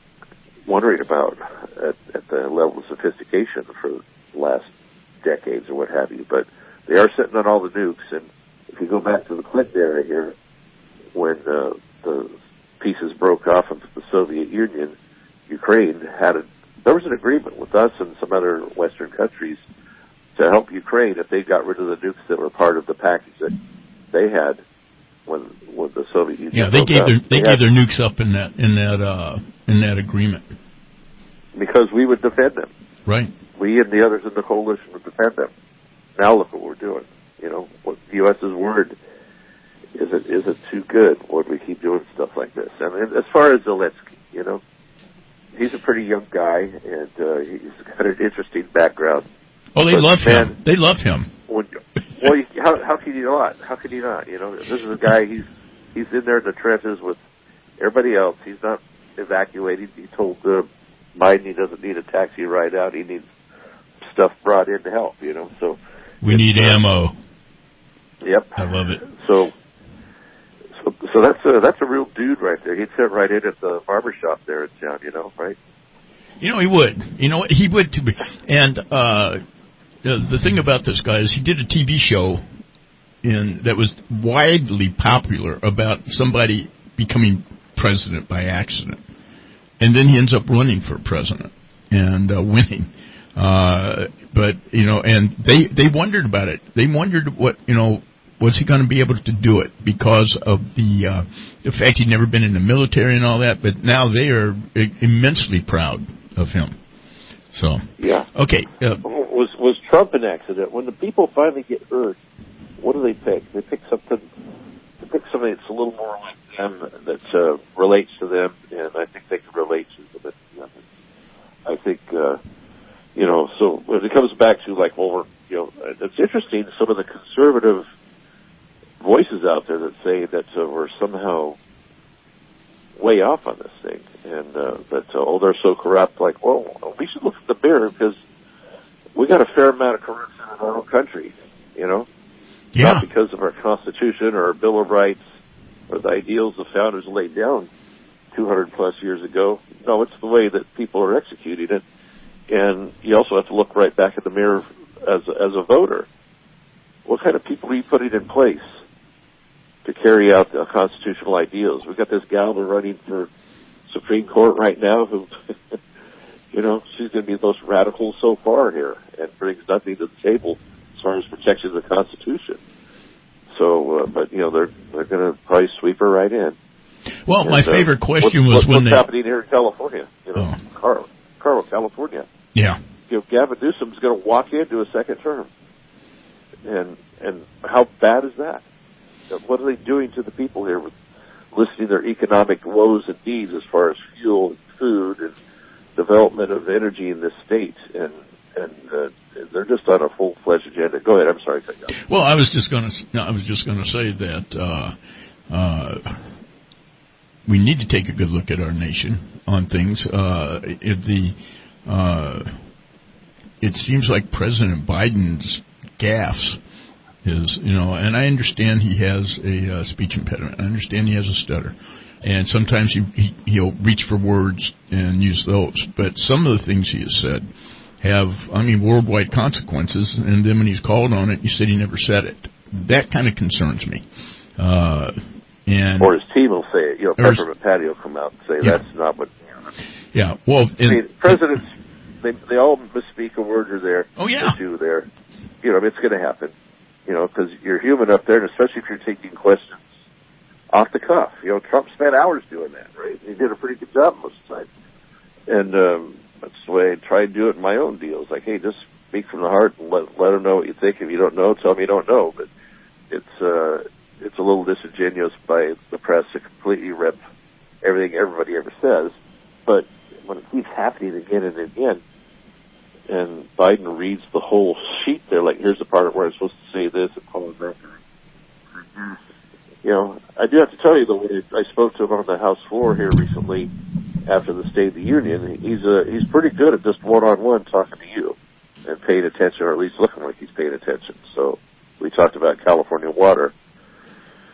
wondering about at, at the level of sophistication for the last decades or what have you. But they are sitting on all the nukes, and if you go back to the Clinton era here, when uh, the pieces broke off of the Soviet Union, Ukraine had a, there was an agreement with us and some other Western countries to help Ukraine if they got rid of the nukes that were part of the package that they had when when the Soviet Union. Yeah, they gave up. their they, they gave had, their nukes up in that in that uh, in that agreement because we would defend them. Right. We and the others in the coalition would defend them. Now look what we're doing. You know, what the U S's word isn't isn't too good when we keep doing stuff like this. I mean, as far as Zelensky, you know, he's a pretty young guy and uh, he's got an interesting background. Oh, they but love man, him. They love him. When, well, you, how how can you not? How can you not? You know, this is a guy. He's he's in there in the trenches with everybody else. He's not evacuating. He told uh, Biden he doesn't need a taxi ride out. He needs stuff brought in to help. You know, so we need uh, ammo. Yep, I love it. So, so, so that's a that's a real dude right there. He'd fit right in at the barber shop there in town. You know, right? You know, he would. You know, he would too. And uh, the thing about this guy is he did a T V show in that was widely popular about somebody becoming president by accident, and then he ends up running for president and uh, winning. Uh, but you know, and they they wondered about it. They wondered what you know. Was he going to be able to do it because of the uh, the fact he'd never been in the military and all that? But now they are immensely proud of him. So yeah, okay. Uh, was was Trump an accident? When the people finally get hurt, what do they pick? They pick something. They pick something that's a little more like them, that uh, relates to them, and I think they can relate to them. You know, I think uh, you know. So when it comes back to like, well, we're, you know, it's interesting. Some of the conservative voices out there that say that uh, we're somehow way off on this thing, and uh, that uh, oh, they're so corrupt. Like, well, we should look at the mirror because we got a fair amount of corruption in our own country. You know, yeah. Not because of our Constitution or our Bill of Rights or the ideals the founders laid down two hundred plus years ago. No, it's the way that people are executing it, and you also have to look right back in the mirror as a, as a voter. What kind of people are you putting in place to carry out the constitutional ideals? We've got this gal running for Supreme Court right now who, you know, she's going to be the most radical so far here and brings nothing to the table as far as protection of the Constitution. So, uh, but, you know, they're they're going to probably sweep her right in. Well, and, my favorite uh, question what, was what, when what's they... What's happening here in California? You know, oh. Carl, Carl, California. Yeah. You know, Gavin Newsom's going to walk into a second term. And and how bad is that? What are they doing to the people here with listing their economic woes and needs as far as fuel and food and development of energy in this state? And and uh, they're just on a full-fledged agenda. Go ahead. I'm sorry. Well, I was just going to I was just going to say that uh, uh, we need to take a good look at our nation on things. Uh, if the uh, it seems like President Biden's gaffes is, you know, and I understand he has a uh, speech impediment. I understand he has a stutter. And sometimes he, he, he'll reach for words and use those. But some of the things he has said have, I mean, worldwide consequences. And then when he's called on it, you said he never said it. That kind of concerns me. Uh, and Or his team will say it. You know, Peppermint his, Patty will come out and say, yeah. that's not what... You know. Yeah, well... I mean, presidents, they, they all misspeak a word or there. Oh, yeah. Or two there. You know, I mean, it's going to happen. You know, because you're human up there, and especially if you're taking questions off the cuff. You know, Trump spent hours doing that, right? He did a pretty good job most of the time. And um, that's the way I try to do it in my own deals. Like, hey, just speak from the heart and let, let them know what you think. If you don't know, tell them you don't know. But it's uh, it's a little disingenuous by the press to completely rip everything everybody ever says. But when it keeps happening again and again, and Biden reads the whole sheet there, like, here's the part where I'm supposed to say this and call it that. You know, I do have to tell you, the way I spoke to him on the House floor here recently after the State of the Union, he's uh, he's pretty good at just one-on-one talking to you and paying attention, or at least looking like he's paying attention. So we talked about California water,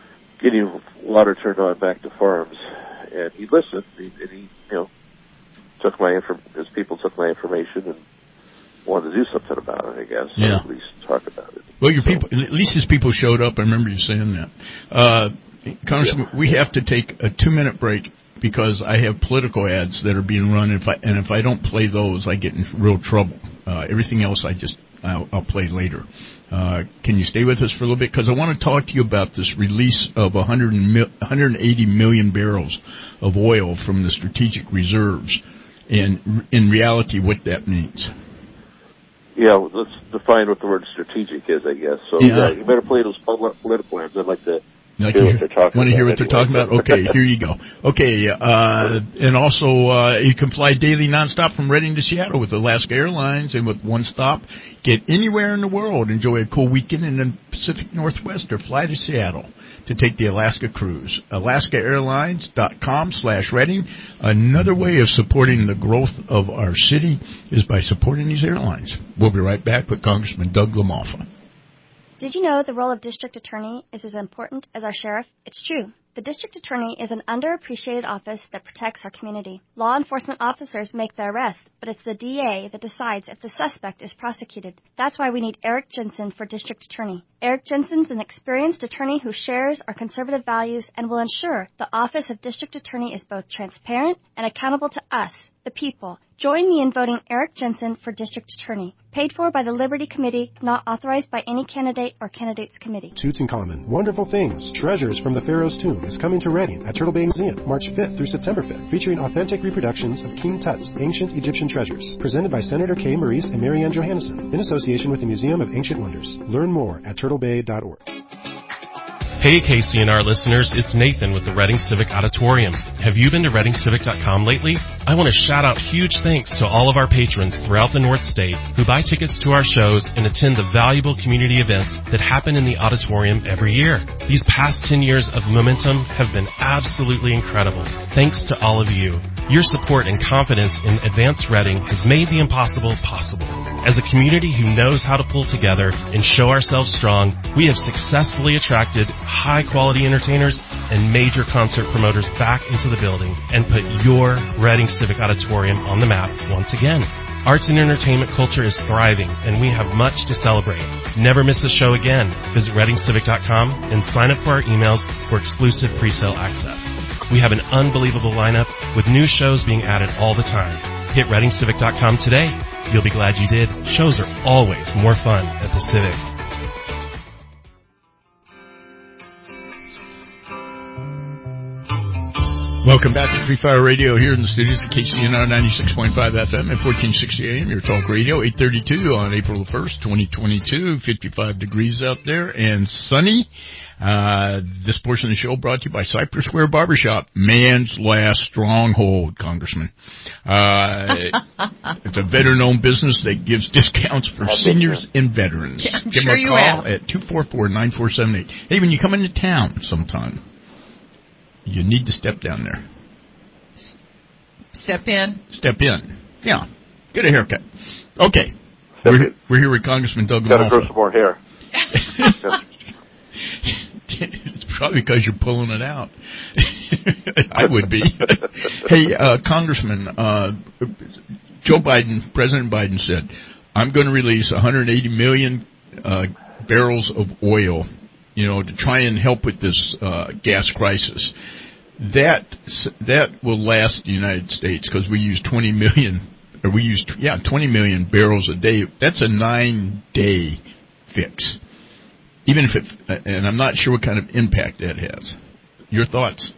getting water turned on back to farms, and he listened, and he, you know, took my infor- as people took my information and wanted to do something about it, I guess. Yeah. Or at least talk about it. Well, your so. people, at least his people showed up. I remember you saying that. Uh, Congressman, yeah. we have to take a two-minute break because I have political ads that are being run, if I, and if I don't play those, I get in real trouble. Uh, everything else, I just I'll, I'll play later. Uh, can you stay with us for a little bit? Because I want to talk to you about this release of one hundred, one hundred eighty million barrels of oil from the strategic reserves, and in reality, what that means. Yeah, let's define what the word strategic is, I guess. So yeah, yeah you better play those political ads. I'd like to like hear you what they're talking want to about hear what anyway. they're talking about? Okay, here you go. Okay, uh, and also uh, you can fly daily nonstop from Reading to Seattle with Alaska Airlines, and with one stop, get anywhere in the world. Enjoy a cool weekend in the Pacific Northwest, or fly to Seattle to take the Alaska cruise. Alaska Airlines dot com slash Reading. Another way of supporting the growth of our city is by supporting these airlines. We'll be right back with Congressman Doug LaMalfa. Did you know the role of district attorney is as important as our sheriff? It's true. The district attorney is an underappreciated office that protects our community. Law enforcement officers make the arrest, but it's the D A that decides if the suspect is prosecuted. That's why we need Eric Jensen for district attorney. Eric Jensen's an experienced attorney who shares our conservative values and will ensure the office of district attorney is both transparent and accountable to us, the people. Join me in voting Eric Jensen for district attorney. Paid for by the Liberty Committee, not authorized by any candidate or candidates committee. Tutankhamun, Wonderful Things, Treasures from the Pharaoh's Tomb is coming to Reading at Turtle Bay Museum March fifth through September fifth, featuring authentic reproductions of King Tut's ancient Egyptian treasures, presented by Senator Kay Maurice and Marianne Johannesson, in association with the Museum of Ancient Wonders. Learn more at turtle bay dot org. Hey K C N R listeners, it's Nathan with the Reading Civic Auditorium. Have you been to reading civic dot com lately? I want to shout out huge thanks to all of our patrons throughout the North State who buy tickets to our shows and attend the valuable community events that happen in the auditorium every year. These past ten years of momentum have been absolutely incredible. Thanks to all of you. Your support and confidence in Advanced Reading has made the impossible possible. As a community who knows how to pull together and show ourselves strong, we have successfully attracted high-quality entertainers and major concert promoters back into the building and put your Reading Civic Auditorium on the map once again. Arts and entertainment culture is thriving, and we have much to celebrate. Never miss a show again. Visit reading civic dot com and sign up for our emails for exclusive pre-sale access. We have an unbelievable lineup with new shows being added all the time. Hit reading civic dot com today. You'll be glad you did. Shows are always more fun at the Civic. Welcome back to Free Fire Radio here in the studios at K C N R ninety-six point five F M at fourteen sixty A M, your talk radio, eight thirty-two on April first, twenty twenty-two, fifty-five degrees out there and sunny. Uh, this portion of the show brought to you by Cypress Square Barbershop, man's last stronghold, Congressman. Uh, it's a veteran-owned business that gives discounts for seniors and veterans. Yeah, I'm Give sure them a you call have. at two four four, nine four seven eight. Hey, when you come into town sometime, you need to step down there. Step in. Step in. Yeah. Get a haircut. Okay. We're, we're here with Congressman Doug Got to grow LaMalfa. some more hair. It's probably because you're pulling it out. I would be. Hey, uh, Congressman, uh, Joe Biden, President Biden said, I'm going to release one hundred eighty million uh, barrels of oil, you know, to try and help with this uh, gas crisis. That that will last the United States because we use twenty million, or we use yeah twenty million barrels a day. That's a nine day fix. Even if it, and I'm not sure what kind of impact that has. Your thoughts?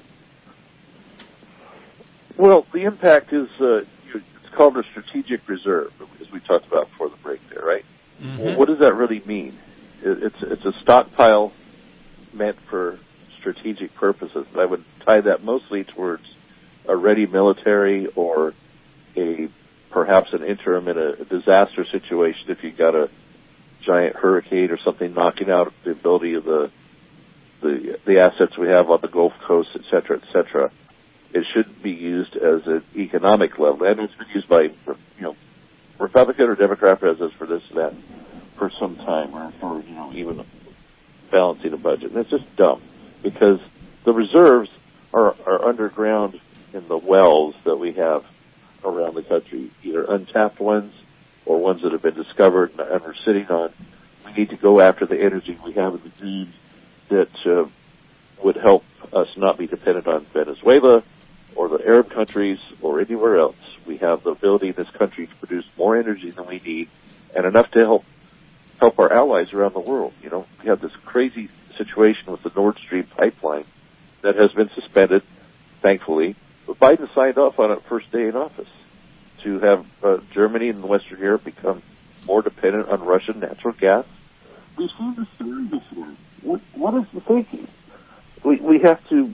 Well, the impact is uh, it's called a strategic reserve, as we talked about before the break there, right? Mm-hmm. Well, what does that really mean? It's it's a stockpile meant for strategic purposes. I would tie that mostly towards a ready military or a perhaps an interim in a, a disaster situation if you got a giant hurricane or something knocking out the ability of the the the assets we have on the Gulf Coast, et cetera, et cetera. It should be used as an economic level, and it's been used by you know Republican or Democrat presidents for this and that for some time, or for you know even balancing a budget. And it's just dumb because the reserves are are underground in the wells that we have around the country, either untapped ones or ones that have been discovered and are sitting on. We need to go after the energy we have in the ground that uh, would help us not be dependent on Venezuela or the Arab countries or anywhere else. We have the ability in this country to produce more energy than we need and enough to help help our allies around the world. You know, we have this crazy situation with the Nord Stream pipeline that has been suspended, thankfully, but Biden signed off on it first day in office to have uh, Germany and Western Europe become more dependent on Russian natural gas. We've seen the story before. What, what is the thinking? We we have to.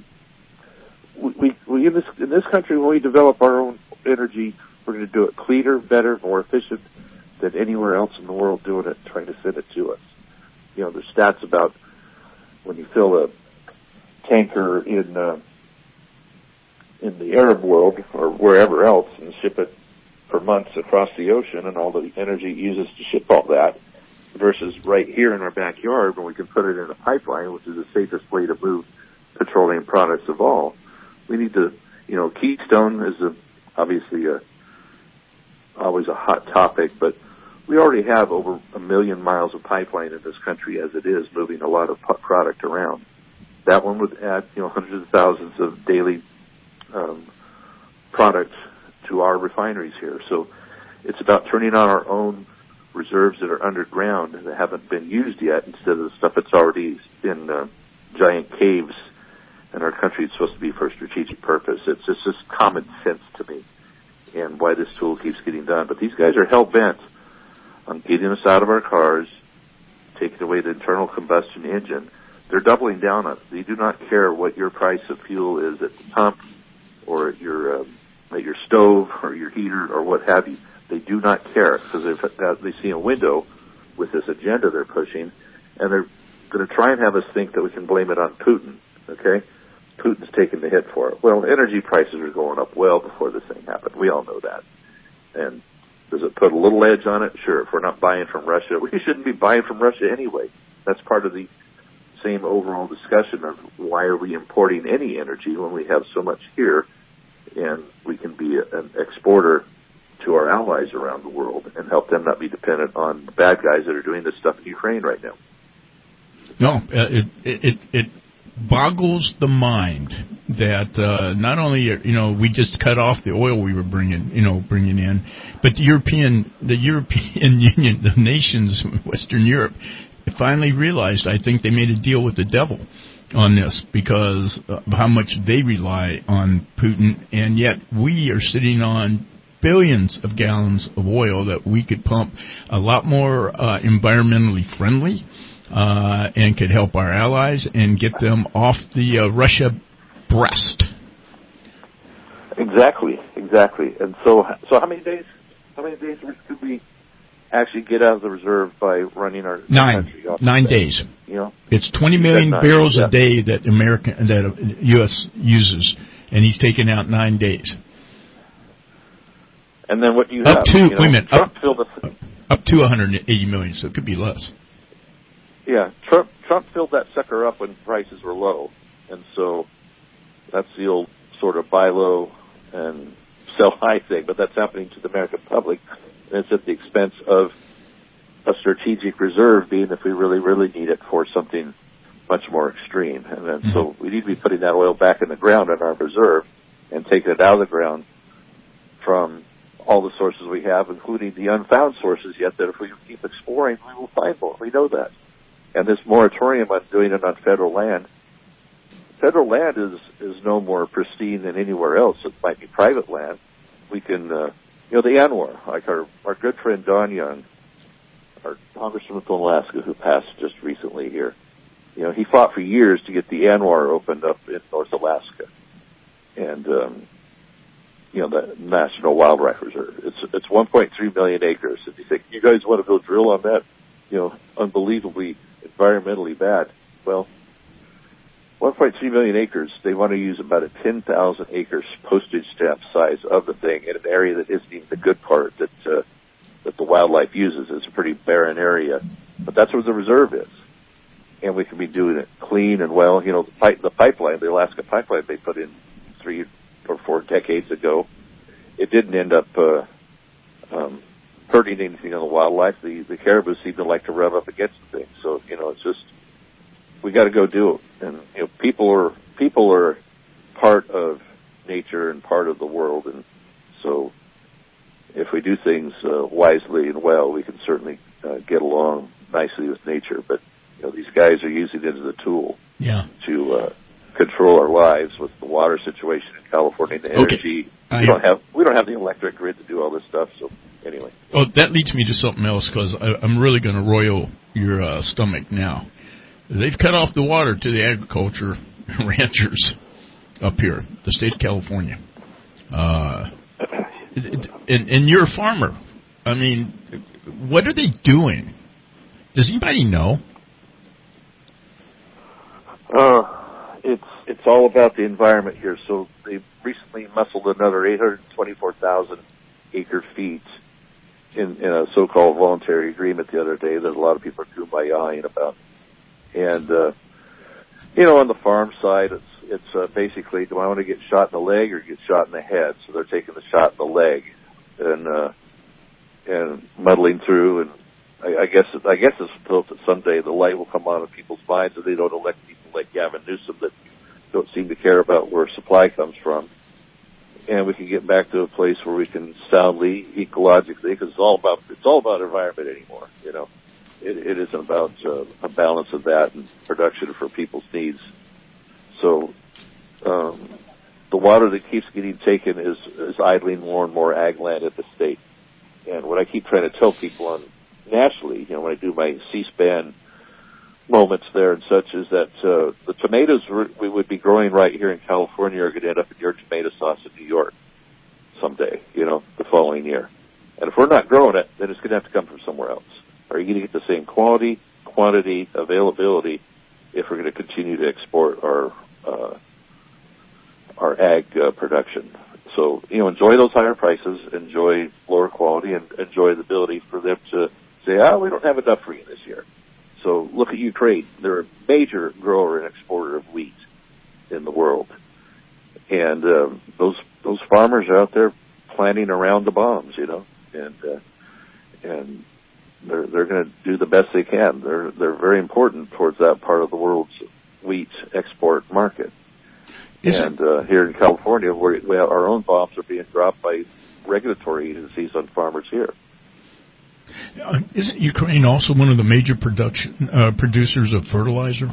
We, we in this in this country, when we develop our own energy, we're going to do it cleaner, better, more efficient than anywhere else in the world doing it, trying to send it to us. You know, there's stats about when you fill a tanker in uh, in the Arab world or wherever else and ship it for months across the ocean, and all the energy it uses to ship all that, versus right here in our backyard when we can put it in a pipeline, which is the safest way to move petroleum products of all. We need to, you know, Keystone is a, obviously a, always a hot topic, but we already have over a million miles of pipeline in this country as it is, moving a lot of product around. That one would add, you know, hundreds of thousands of daily um, product to our refineries here. So it's about turning on our own reserves that are underground that haven't been used yet instead of the stuff that's already in uh, giant caves in our country. It's supposed to be for a strategic purpose. It's just, just common sense to me and why this tool keeps getting done. But these guys are hell-bent on getting us out of our cars, taking away the internal combustion engine. They're doubling down on it. They do not care what your price of fuel is at the pump or at your, um, at your stove or your heater or what have you. They do not care because they see a window with this agenda they're pushing, and they're going to try and have us think that we can blame it on Putin, okay? Putin's taking the hit for it. Well, energy prices are going up well before this thing happened. We all know that. And does it put a little edge on it? Sure. If we're not buying from Russia, we shouldn't be buying from Russia anyway. That's part of the same overall discussion of why are we importing any energy when we have so much here, and we can be an exporter to our allies around the world and help them not be dependent on the bad guys that are doing this stuff in Ukraine right now. No, uh, it, it it boggles the mind that uh, not only you know we just cut off the oil we were bringing you know bringing in, but the European the European Union, the nations, Western Europe, finally realized. I think they made a deal with the devil on this because of how much they rely on Putin, and yet we are sitting on billions of gallons of oil that we could pump a lot more uh, environmentally friendly uh, and could help our allies and get them off the uh, Russia breast. Exactly, exactly. And so, so how many days? How many days could we actually get out of the reserve by running our nine country off nine days? You know, it's twenty million nine, barrels yeah. a day that America that U S uses, and he's taking out nine days. And then what do you up have? to you know, wait a minute, Trump up, filled the, up to one hundred eighty million, so it could be less. Yeah, Trump Trump filled that sucker up when prices were low, and so that's the old sort of buy low and sell high thing. But that's happening to the American public, and it's at the expense of a strategic reserve, being if we really really need it for something much more extreme. And then mm-hmm. so we need to be putting that oil back in the ground in our reserve and taking it out of the ground from all the sources we have, including the unfound sources yet, that if we keep exploring, we will find more. We know that. And this moratorium on doing it on federal land, federal land is, is no more pristine than anywhere else. It might be private land. We can, uh, you know, the ANWR, like our, our good friend Don Young, our congressman from Alaska who passed just recently here, you know, he fought for years to get the ANWR opened up in North Alaska. And, um, you know, the National Wildlife Reserve. It's it's one point three million acres. If you think, you guys want to go drill on that, you know, unbelievably environmentally bad. Well, one point three million acres, they want to use about a ten thousand acres postage stamp size of the thing in an area that isn't even the good part that uh, that the wildlife uses. It's a pretty barren area. But that's where the reserve is. And we can be doing it clean and well. You know, the, pipe, the pipeline, the Alaska pipeline they put in three or four decades ago, it it didn't end up uh, um, hurting anything on the wildlife. The the caribou seem to like to rev up against the thing. So you know, it's just we got to go do it. And you know, people are people are part of nature and part of the world, and so if we do things uh, wisely and well, we can certainly uh, get along nicely with nature. But you know, these guys are using it as a tool yeah. to uh, control our lives with the water situation in California, the energy. Okay. We don't have we don't have the electric grid to do all this stuff. So anyway. Well, that leads me to something else, because I'm really going to roil your uh, stomach now. They've cut off the water to the agriculture ranchers up here, the state of California. Uh, and, and you're a farmer. I mean, what are they doing? Does anybody know? Uh, it's it's all about the environment here. So they recently muscled another eight hundred twenty-four thousand acre feet in, in a so-called voluntary agreement the other day that a lot of people are kumbayaing about. And, uh, you know, on the farm side, it's it's uh, basically, do I want to get shot in the leg or get shot in the head? So they're taking the shot in the leg and uh, and muddling through. And I, I guess I guess it's hoped that someday the light will come on in people's minds, and they don't elect people like Gavin Newsom that don't seem to care about where supply comes from. And we can get back to a place where we can soundly, ecologically, because it's all about it's all about environment anymore. You know, it, it isn't about uh, a balance of that and production for people's needs. So um, the water that keeps getting taken is, is idling more and more ag land at the state. And what I keep trying to tell people on nationally, you know, when I do my C-SPAN moments there and such, is that uh, the tomatoes we would be growing right here in California are going to end up in your tomato sauce in New York someday, you know, the following year. And if we're not growing it, then it's going to have to come from somewhere else. Are you going to get the same quality, quantity, availability if we're going to continue to export our uh, our ag uh, production? So, you know, enjoy those higher prices, enjoy lower quality, and enjoy the ability for them to say, ah, we don't have enough for you this year. So look at Ukraine. They're a major grower and exporter of wheat in the world. And um, those those farmers are out there planting around the bombs, you know, and uh, and they're they're going to do the best they can. They're they're very important towards that part of the world's wheat export market. Is and uh, here in California, where we have our own bombs are being dropped by regulatory agencies on farmers here. Uh, isn't Ukraine also one of the major production uh, producers of fertilizer?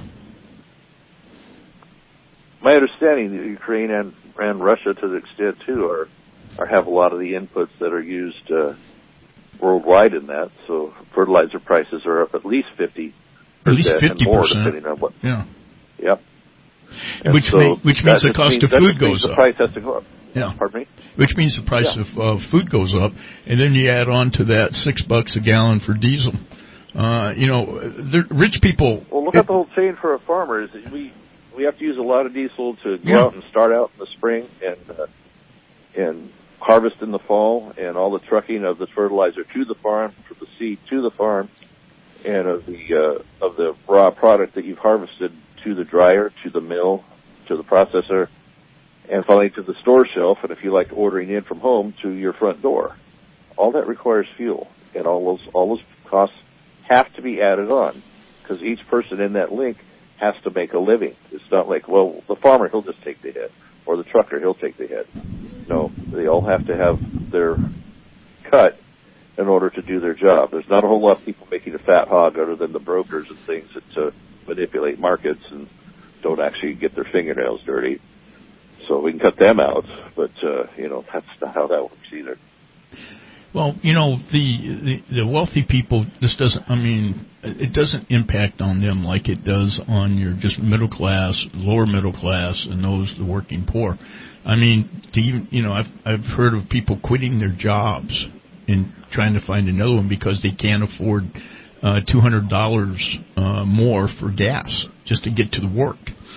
My understanding that Ukraine and, and Russia, to the extent too, are, are have a lot of the inputs that are used uh, worldwide in that. So fertilizer prices are up at least fifty at least fifty and more, percent, depending on what. Yeah. Yep. And which so may, which means the cost means, of food goes the up. Price has to go up. Yeah. Pardon me? Which means the price yeah. of uh, food goes up, and then you add on to that six bucks a gallon for diesel. Uh, you know, the rich people. Well, look it, at the whole chain for a farmer. Is that we we have to use a lot of diesel to go yeah. out and start out in the spring and uh, and harvest in the fall, and all the trucking of the fertilizer to the farm, from the seed to the farm, and of the uh, of the raw product that you've harvested to the dryer, to the mill, to the processor, and finally to the store shelf, and if you like ordering in from home, to your front door. All that requires fuel, and all those all those costs have to be added on, because each person in that link has to make a living. It's not like, well, the farmer, he'll just take the hit, or the trucker, he'll take the hit. No, they all have to have their cut in order to do their job. There's not a whole lot of people making a fat hog other than the brokers and things that uh, manipulate markets and don't actually get their fingernails dirty. So we can cut them out, but, uh, you know, that's not how that works either. Well, you know, the, the the wealthy people, this doesn't, I mean, it doesn't impact on them like it does on your just middle class, lower middle class, and those, the working poor. I mean, to even, you know, I've, I've heard of people quitting their jobs and trying to find another one because they can't afford uh, two hundred dollars uh, more for gas just to get to the work.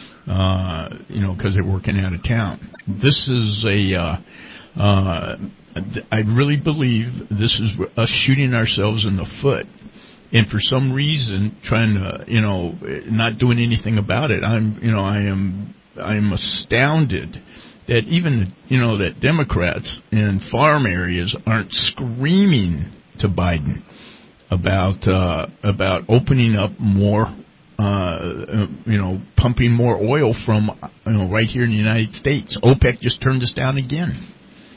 Uh, you know, because they're working out of town. This is a, uh, uh, I really believe this is us shooting ourselves in the foot, and for some reason trying to, you know, not doing anything about it. I'm, you know, I am, I am astounded that even, you know, that Democrats in farm areas aren't screaming to Biden about uh, about opening up more, uh, you know, pumping more oil from, you know, right here in the United States. OPEC just turned us down again.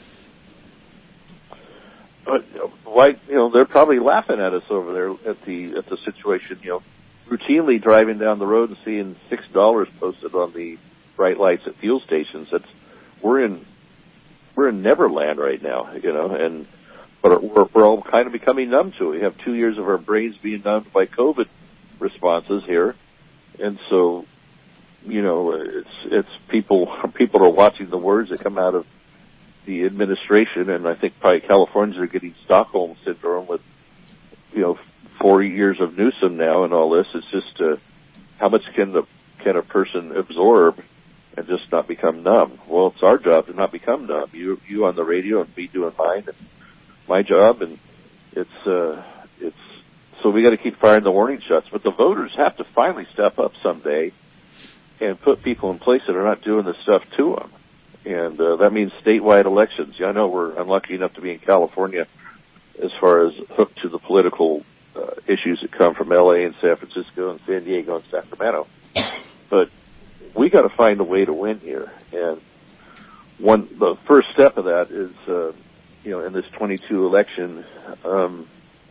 But why, you know, they're probably laughing at us over there at the at the situation. You know, routinely driving down the road and seeing six dollars posted on the bright lights at fuel stations. That's we're in we're in Neverland right now, you know, and but we're we're all kind of becoming numb to it. We have two years of our brains being numbed by COVID responses here, and so, you know, it's it's people people are watching the words that come out of the administration, and I think probably Californians are getting Stockholm syndrome with, you know, four years of Newsom now and all this. It's just uh, how much can the can a person absorb and just not become numb? Well, it's our job to not become numb. You you on the radio and me doing mine and my job, and it's uh, it's so we got to keep firing the warning shots. But the voters have to finally step up someday and put people in place that are not doing this stuff to them. And uh, that means statewide elections. Yeah, I know we're unlucky enough to be in California as far as hooked to the political uh, issues that come from L A and San Francisco and San Diego and Sacramento. But we got to find a way to win here. And one, the first step of that is, uh, you know, in this twenty-two election, um,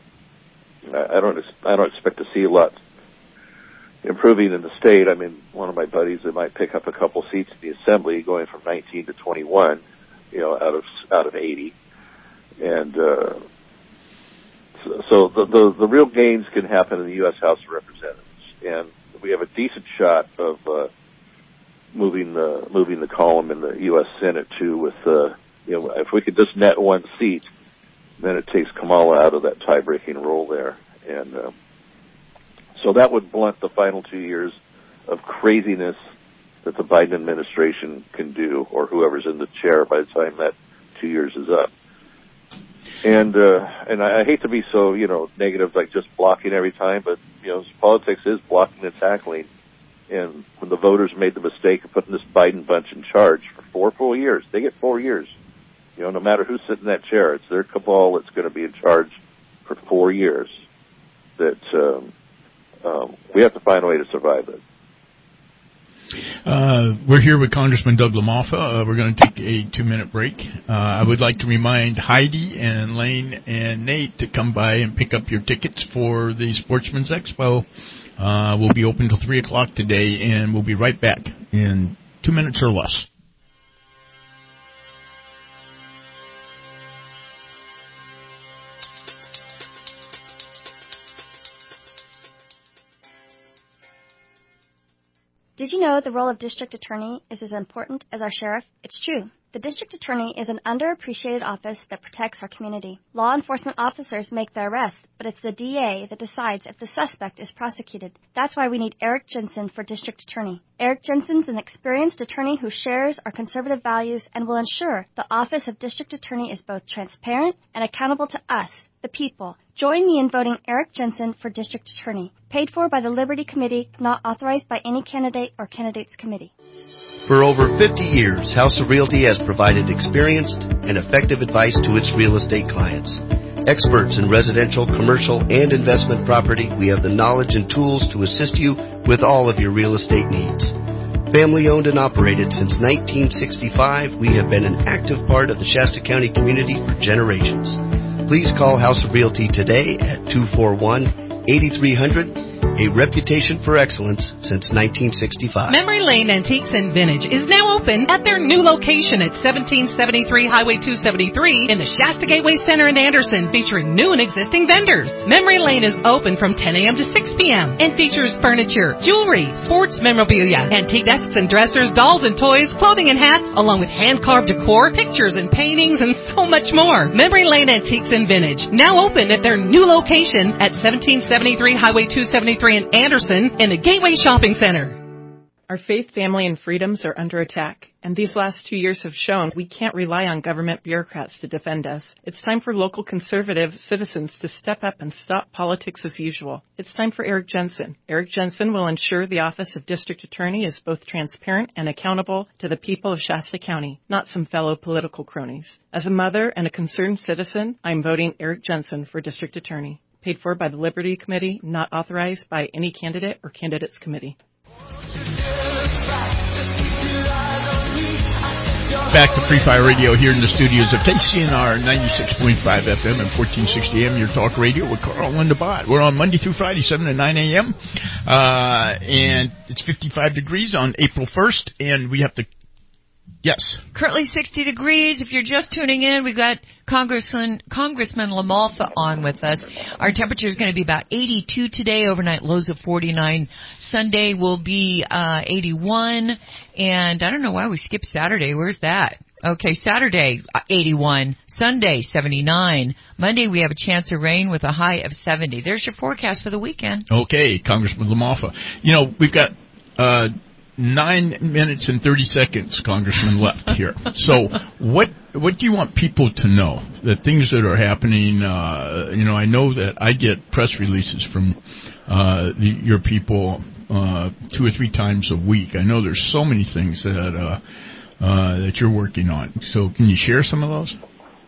I, I don't, I don't expect to see a lot improving in the state. I mean, one of my buddies that might pick up a couple seats in the assembly, going from nineteen to twenty-one, you know, out of out of eighty, and uh, so, so the, the the real gains can happen in the U S House of Representatives, and we have a decent shot of uh, moving the moving the column in the U S Senate too. With uh, you know, if we could just net one seat, then it takes Kamala out of that tie-breaking role there, and. Uh, So that would blunt the final two years of craziness that the Biden administration can do, or whoever's in the chair by the time that two years is up. And uh, and I, I hate to be so, you know, negative, like just blocking every time, but, you know, politics is blocking and tackling. And when the voters made the mistake of putting this Biden bunch in charge for four full years, they get four years. You know, no matter who's sitting in that chair, it's their cabal that's going to be in charge for four years. That... Um, Um, we have to find a way to survive it. Uh, we're here with Congressman Doug LaMalfa. Uh, we're going to take a two-minute break. Uh, I would like to remind Heidi and Lane and Nate to come by and pick up your tickets for the Sportsman's Expo. Uh, we'll be open till three o'clock today, and we'll be right back in two minutes or less. Did you know the role of district attorney is as important as our sheriff? It's true. The district attorney is an underappreciated office that protects our community. Law enforcement officers make the arrest, but it's the D A that decides if the suspect is prosecuted. That's why we need Eric Jensen for district attorney. Eric Jensen's an experienced attorney who shares our conservative values and will ensure the office of district attorney is both transparent and accountable to us, the people. Join me in voting Eric Jensen for district attorney. Paid for by the Liberty Committee, not authorized by any candidate or candidates committee. For over fifty years, House of Realty has provided experienced and effective advice to its real estate clients. Experts in residential, commercial, and investment property, we have the knowledge and tools to assist you with all of your real estate needs. Family owned and operated since nineteen sixty-five, we have been an active part of the Shasta County community for generations. Please call House of Realty today at two four one, eight three zero zero, a reputation for excellence since nineteen sixty-five. Memory Lane Antiques and Vintage is now open at their new location at seventeen seventy-three Highway two seventy-three in the Shasta Gateway Center in Anderson, featuring new and existing vendors. Memory Lane is open from ten a.m. to six p.m. and features furniture, jewelry, sports memorabilia, antique desks and dressers, dolls and toys, clothing and hats, along with hand-carved decor, pictures and paintings, and so much more. Memory Lane Antiques and Vintage, now open at their new location at seventeen seventy-three Highway two seventy-three in Anderson in the Gateway Shopping Center. Our faith, family, and freedoms are under attack, and these last two years have shown we can't rely on government bureaucrats to defend us. It's time for local conservative citizens to step up and stop politics as usual. It's time for Eric Jensen. Eric Jensen will ensure the office of District Attorney is both transparent and accountable to the people of Shasta County, not some fellow political cronies. As a mother and a concerned citizen, I'm voting Eric Jensen for District Attorney. Paid for by the Liberty Committee, not authorized by any candidate or candidates committee. Back to Free Fire Radio here in the studios of K C N R ninety-six point five F M and fourteen sixty A M, your talk radio with Carl and DeBot. We're on Monday through Friday, seven to nine A M, uh, and it's fifty-five degrees on April first, and we have to, yes. Currently sixty degrees. If you're just tuning in, we've got Congressman, Congressman LaMalfa on with us. Our temperature is going to be about eighty-two today, overnight lows of forty-nine. Sunday will be uh, eighty-one. And I don't know why we skipped Saturday. Where's that? Okay, Saturday, eighty-one. Sunday, seventy-nine. Monday, we have a chance of rain with a high of seventy. There's your forecast for the weekend. Okay, Congressman LaMalfa. You know, we've got uh, nine minutes and thirty seconds, Congressman, left here. So what what do you want people to know? The things that are happening, uh, you know, I know that I get press releases from uh, the, your people uh, two or three times a week. I know there's so many things that uh, uh, that you're working on. So can you share some of those?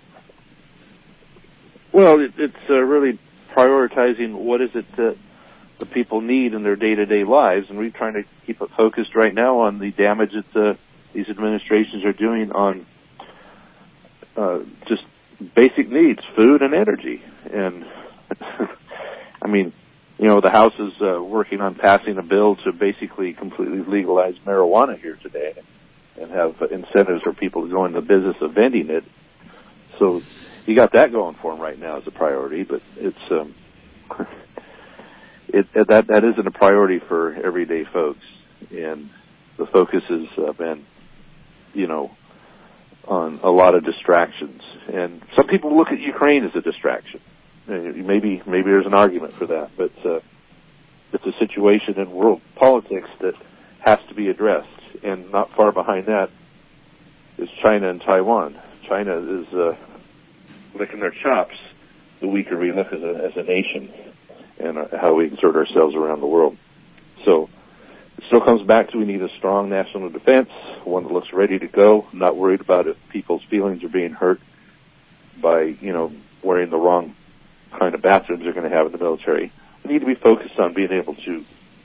Well, it, it's uh, really prioritizing what is it that the people need in their day-to-day lives, and we're trying to keep it focused right now on the damage that the, these administrations are doing on uh, just basic needs, food and energy. And, I mean, you know, the House is uh, working on passing a bill to basically completely legalize marijuana here today and have incentives for people to go in the business of vending it. So you got that going for them right now as a priority, but it's um, it, that that isn't a priority for everyday folks, and the focus has uh, been, you know, on a lot of distractions. And some people look at Ukraine as a distraction. Maybe maybe there's an argument for that, but uh, it's a situation in world politics that has to be addressed. And not far behind that is China and Taiwan. China is uh, licking their chops the weaker we look as a, as a nation and uh, how we exert ourselves around the world. So it still comes back to we need a strong national defense, one that looks ready to go, not worried about if people's feelings are being hurt by, you know, wearing the wrong kind of bathrooms they're going to have in the military. We need to be focused on being able to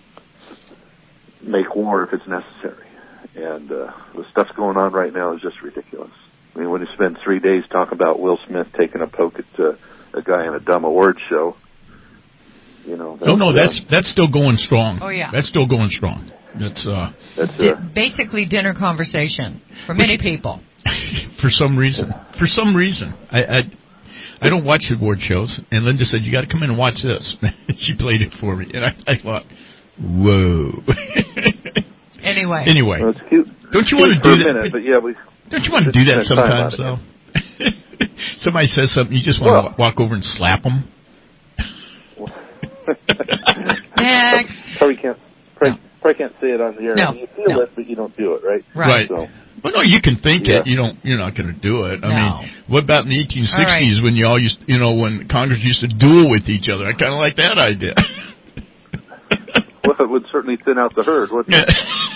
make war if it's necessary. And uh, the stuff's going on right now is just ridiculous. I mean, when you spend three days talking about Will Smith taking a poke at uh, a guy in a dumb awards show, you know. No, no, that's that's still going strong. Oh, yeah. That's still going strong. That's uh, that's uh, basically dinner conversation for many people. For some reason, for some reason, I, I I don't watch award shows, and Linda said you got to come in and watch this. She played it for me, and I, I thought, whoa. Anyway, anyway, well, it's cute. Don't you cute want to do for that? A minute, but yeah, we, don't you want to do that sometimes, though? Somebody says something, you just want well, to walk over and slap them. Next. Probably can't. Probably, no. probably can't say it on the air. No. You feel no. it, but you don't do it, right? Right. So, well, no, you can think yeah. it. You don't. You're not going to do it. I no. mean, what about in the eighteen sixties right. when you all used, you know, when Congress used to duel with each other? I kind of like that idea. Well, it would certainly thin out the herd, wouldn't it?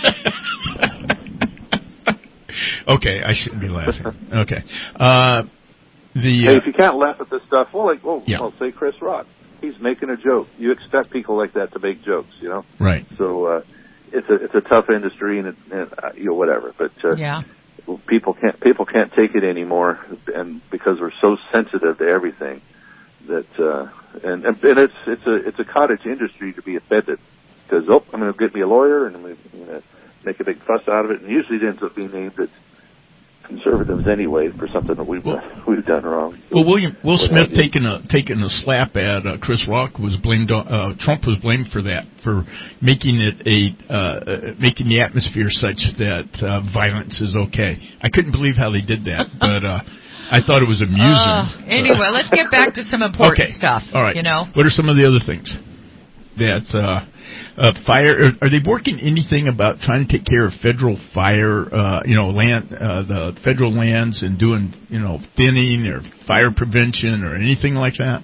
Okay, I shouldn't be laughing. Okay. Uh, the hey, uh, if you can't laugh at this stuff, well, like, well, yeah. well, say Chris Rock. He's making a joke. You expect people like that to make jokes, you know? Right. So uh, it's a it's a tough industry, and, it, and uh, you know, whatever. But uh, yeah. people can't people can't take it anymore, and because we're so sensitive to everything that uh, and and it's it's a it's a cottage industry to be offended. Because, oh, I'm going to get me a lawyer, and I'm going to make a big fuss out of it. And usually it ends up being aimed at conservatives anyway for something that we've, well, uh, we've done wrong. Well, William, Will Smith taking a taking a slap at uh, Chris Rock was blamed on, uh, Trump was blamed for that, for making it a, uh, making the atmosphere such that uh, violence is okay. I couldn't believe how they did that, but uh, I thought it was amusing. Uh, anyway, let's get back to some important okay. stuff. All right. You know? What are some of the other things? that uh, uh, fire. Are, are they working anything about trying to take care of federal fire, uh, you know, land, uh, the federal lands, and doing, you know, thinning or fire prevention or anything like that?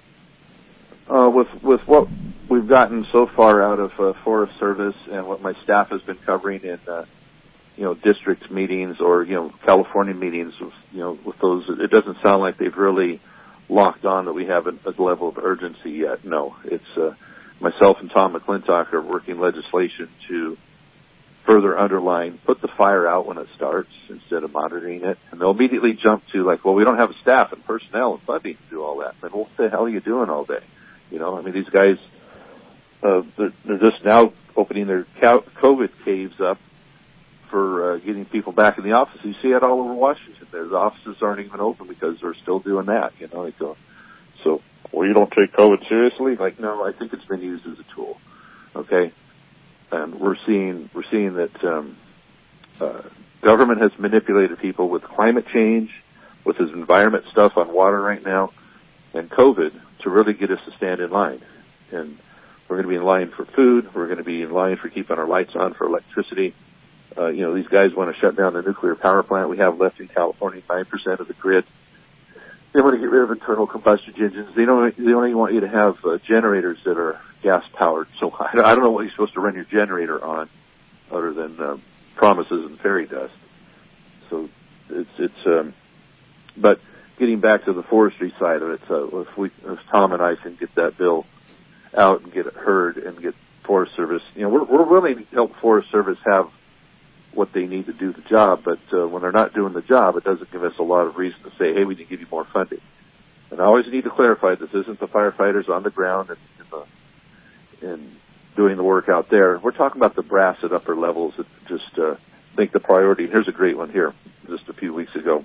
Uh, with with what we've gotten so far out of uh, Forest Service and what my staff has been covering in, uh, you know, district meetings or, you know, California meetings, with, you know, with those, it doesn't sound like they've really locked on that we have a, a level of urgency yet. No, it's uh, myself and Tom McClintock are working legislation to further underline, put the fire out when it starts instead of monitoring it. And they'll immediately jump to like, well, we don't have staff and personnel and funding to do all that. Then what the hell are you doing all day? You know, I mean, these guys, uh, they're, they're just now opening their COVID caves up for uh, getting people back in the office. You see it all over Washington. Their offices aren't even open because they're still doing that. You know, they go, so, well, you don't take COVID seriously? Like, no, I think it's been used as a tool. Okay, and we're seeing we're seeing that um, uh, government has manipulated people with climate change, with this environment stuff on water right now, and COVID to really get us to stand in line. And we're going to be in line for food. We're going to be in line for keeping our lights on for electricity. Uh, you know, these guys want to shut down the nuclear power plant we have left in California, nine percent of the grid. They want to get rid of internal combustion engines. They don't, they don't even want you to have uh, generators that are gas-powered. So I don't know what you're supposed to run your generator on other than uh, promises and fairy dust. So it's, it's, um, but getting back to the forestry side of it, so if we, if Tom and I can get that bill out and get it heard and get Forest Service, you know, we're, we're willing to help Forest Service have what they need to do the job, but uh, when they're not doing the job, it doesn't give us a lot of reason to say, hey, we need to give you more funding. And I always need to clarify, this isn't the firefighters on the ground and, and, the, and doing the work out there. We're talking about the brass at upper levels that just uh, think the priority. And here's a great one here, just a few weeks ago.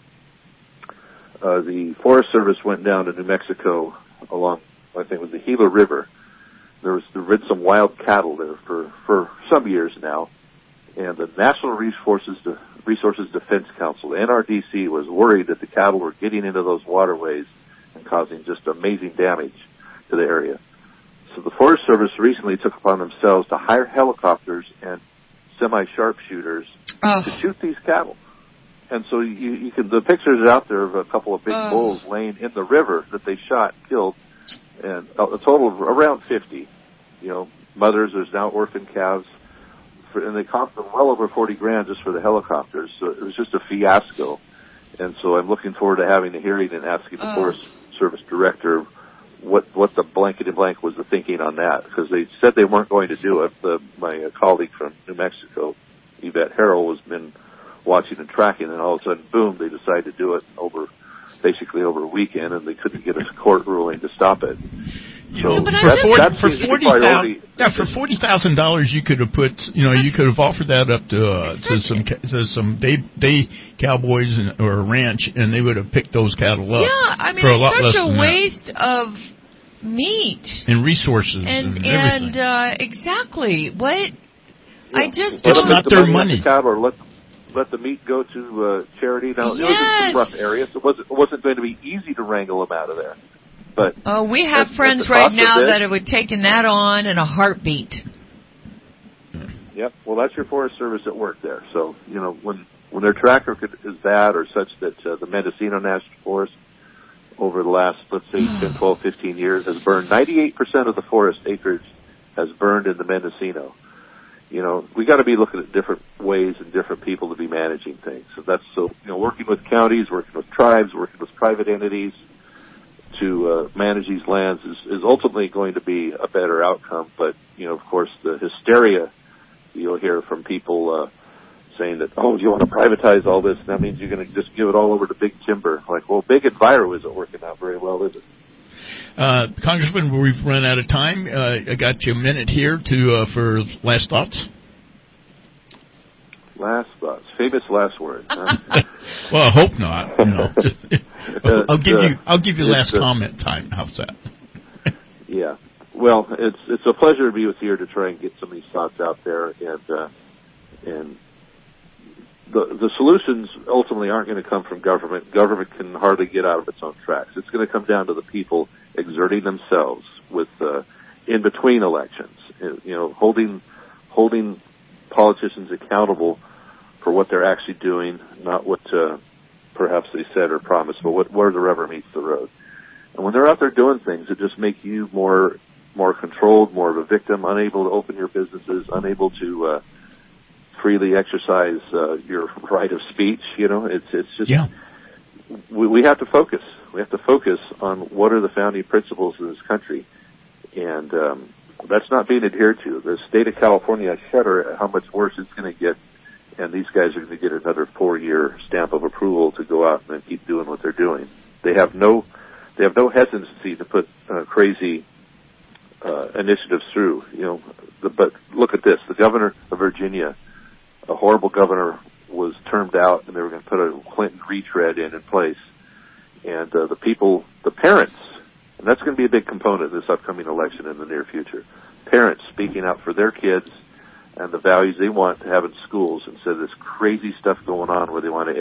Uh, the Forest Service went down to New Mexico along, I think it was the Gila River. There was there been some wild cattle there for, for some years now. And the National Resources Resources Defense Council, the N R D C, was worried that the cattle were getting into those waterways and causing just amazing damage to the area. So the Forest Service recently took upon themselves to hire helicopters and semi-sharpshooters oh. to shoot these cattle. And so you, you can, the pictures are out there of a couple of big oh. bulls laying in the river that they shot and killed, and a total of around fifty. You know, mothers, there's now orphan calves. For, and they cost them well over forty grand just for the helicopters. So it was just a fiasco. And so I'm looking forward to having a hearing and asking the oh. Forest Service director what what the blankety blank was the thinking on that, because they said they weren't going to do it. The, my uh, colleague from New Mexico, Yvette Harrell, has been watching and tracking, and all of a sudden, boom, they decided to do it over basically over a weekend, and they couldn't get a court ruling to stop it. You know, so for, forty, for forty thousand, yeah, for forty thousand dollars, you could have put, you know, you could have offered that up to uh, to some to some day day cowboys and, or a ranch, and they would have picked those cattle up. Yeah, I mean, for a it's lot such less a than waste that. of meat and resources and and, and uh, exactly what yeah. I just it's don't. not their money. The cattle, or let let the meat go to uh, charity. Now yes. it was in some rough areas. It wasn't it wasn't going to be easy to wrangle them out of there. But oh, we have that's, friends that's right now this. that have taken that on in a heartbeat. Yep. Well, that's your Forest Service at work there. So, you know, when when their track record is that or such that uh, the Mendocino National Forest over the last, let's say, ten, twelve, fifteen years has burned ninety-eight percent of the forest acreage has burned in the Mendocino. You know, we got to be looking at different ways and different people to be managing things. So that's so, you know, working with counties, working with tribes, working with private entities to uh, manage these lands is, is ultimately going to be a better outcome. But, you know, of course, the hysteria you'll hear from people uh, saying that, oh, do you want to privatize all this? That means you're going to just give it all over to Big Timber. Like, well, Big Enviro isn't working out very well, is it? Uh, Congressman, we've run out of time. Uh, I got you a minute here to uh, for last thoughts. Last thoughts, famous last words. Huh? Well, I hope not. You know, just, I'll, I'll give uh, you. I'll give you last uh, comment time. How's that? Yeah. Well, it's it's a pleasure to be with you to try and get some of these thoughts out there, and uh, and the the solutions ultimately aren't going to come from government. Government can hardly get out of its own tracks. It's going to come down to the people exerting themselves with uh, in between elections, you know, holding holding politicians accountable for what they're actually doing, not what uh, perhaps they said or promised, but what, where the rubber meets the road. And when they're out there doing things that just make you more more controlled, more of a victim, unable to open your businesses, unable to uh, freely exercise uh, your right of speech, you know, it's it's just yeah. we, we have to focus. We have to focus on what are the founding principles of this country, and um, that's not being adhered to. The state of California, I shudder at how much worse it's going to get, and these guys are going to get another four-year stamp of approval to go out and keep doing what they're doing. They have no, they have no hesitancy to put uh, crazy uh, initiatives through. You know, the, but look at this: the governor of Virginia, a horrible governor, was termed out, and they were going to put a Clinton retread in in place. And uh, the people, the parents, and that's going to be a big component of this upcoming election in the near future. Parents speaking out for their kids and the values they want to have in schools instead of this crazy stuff going on where they want to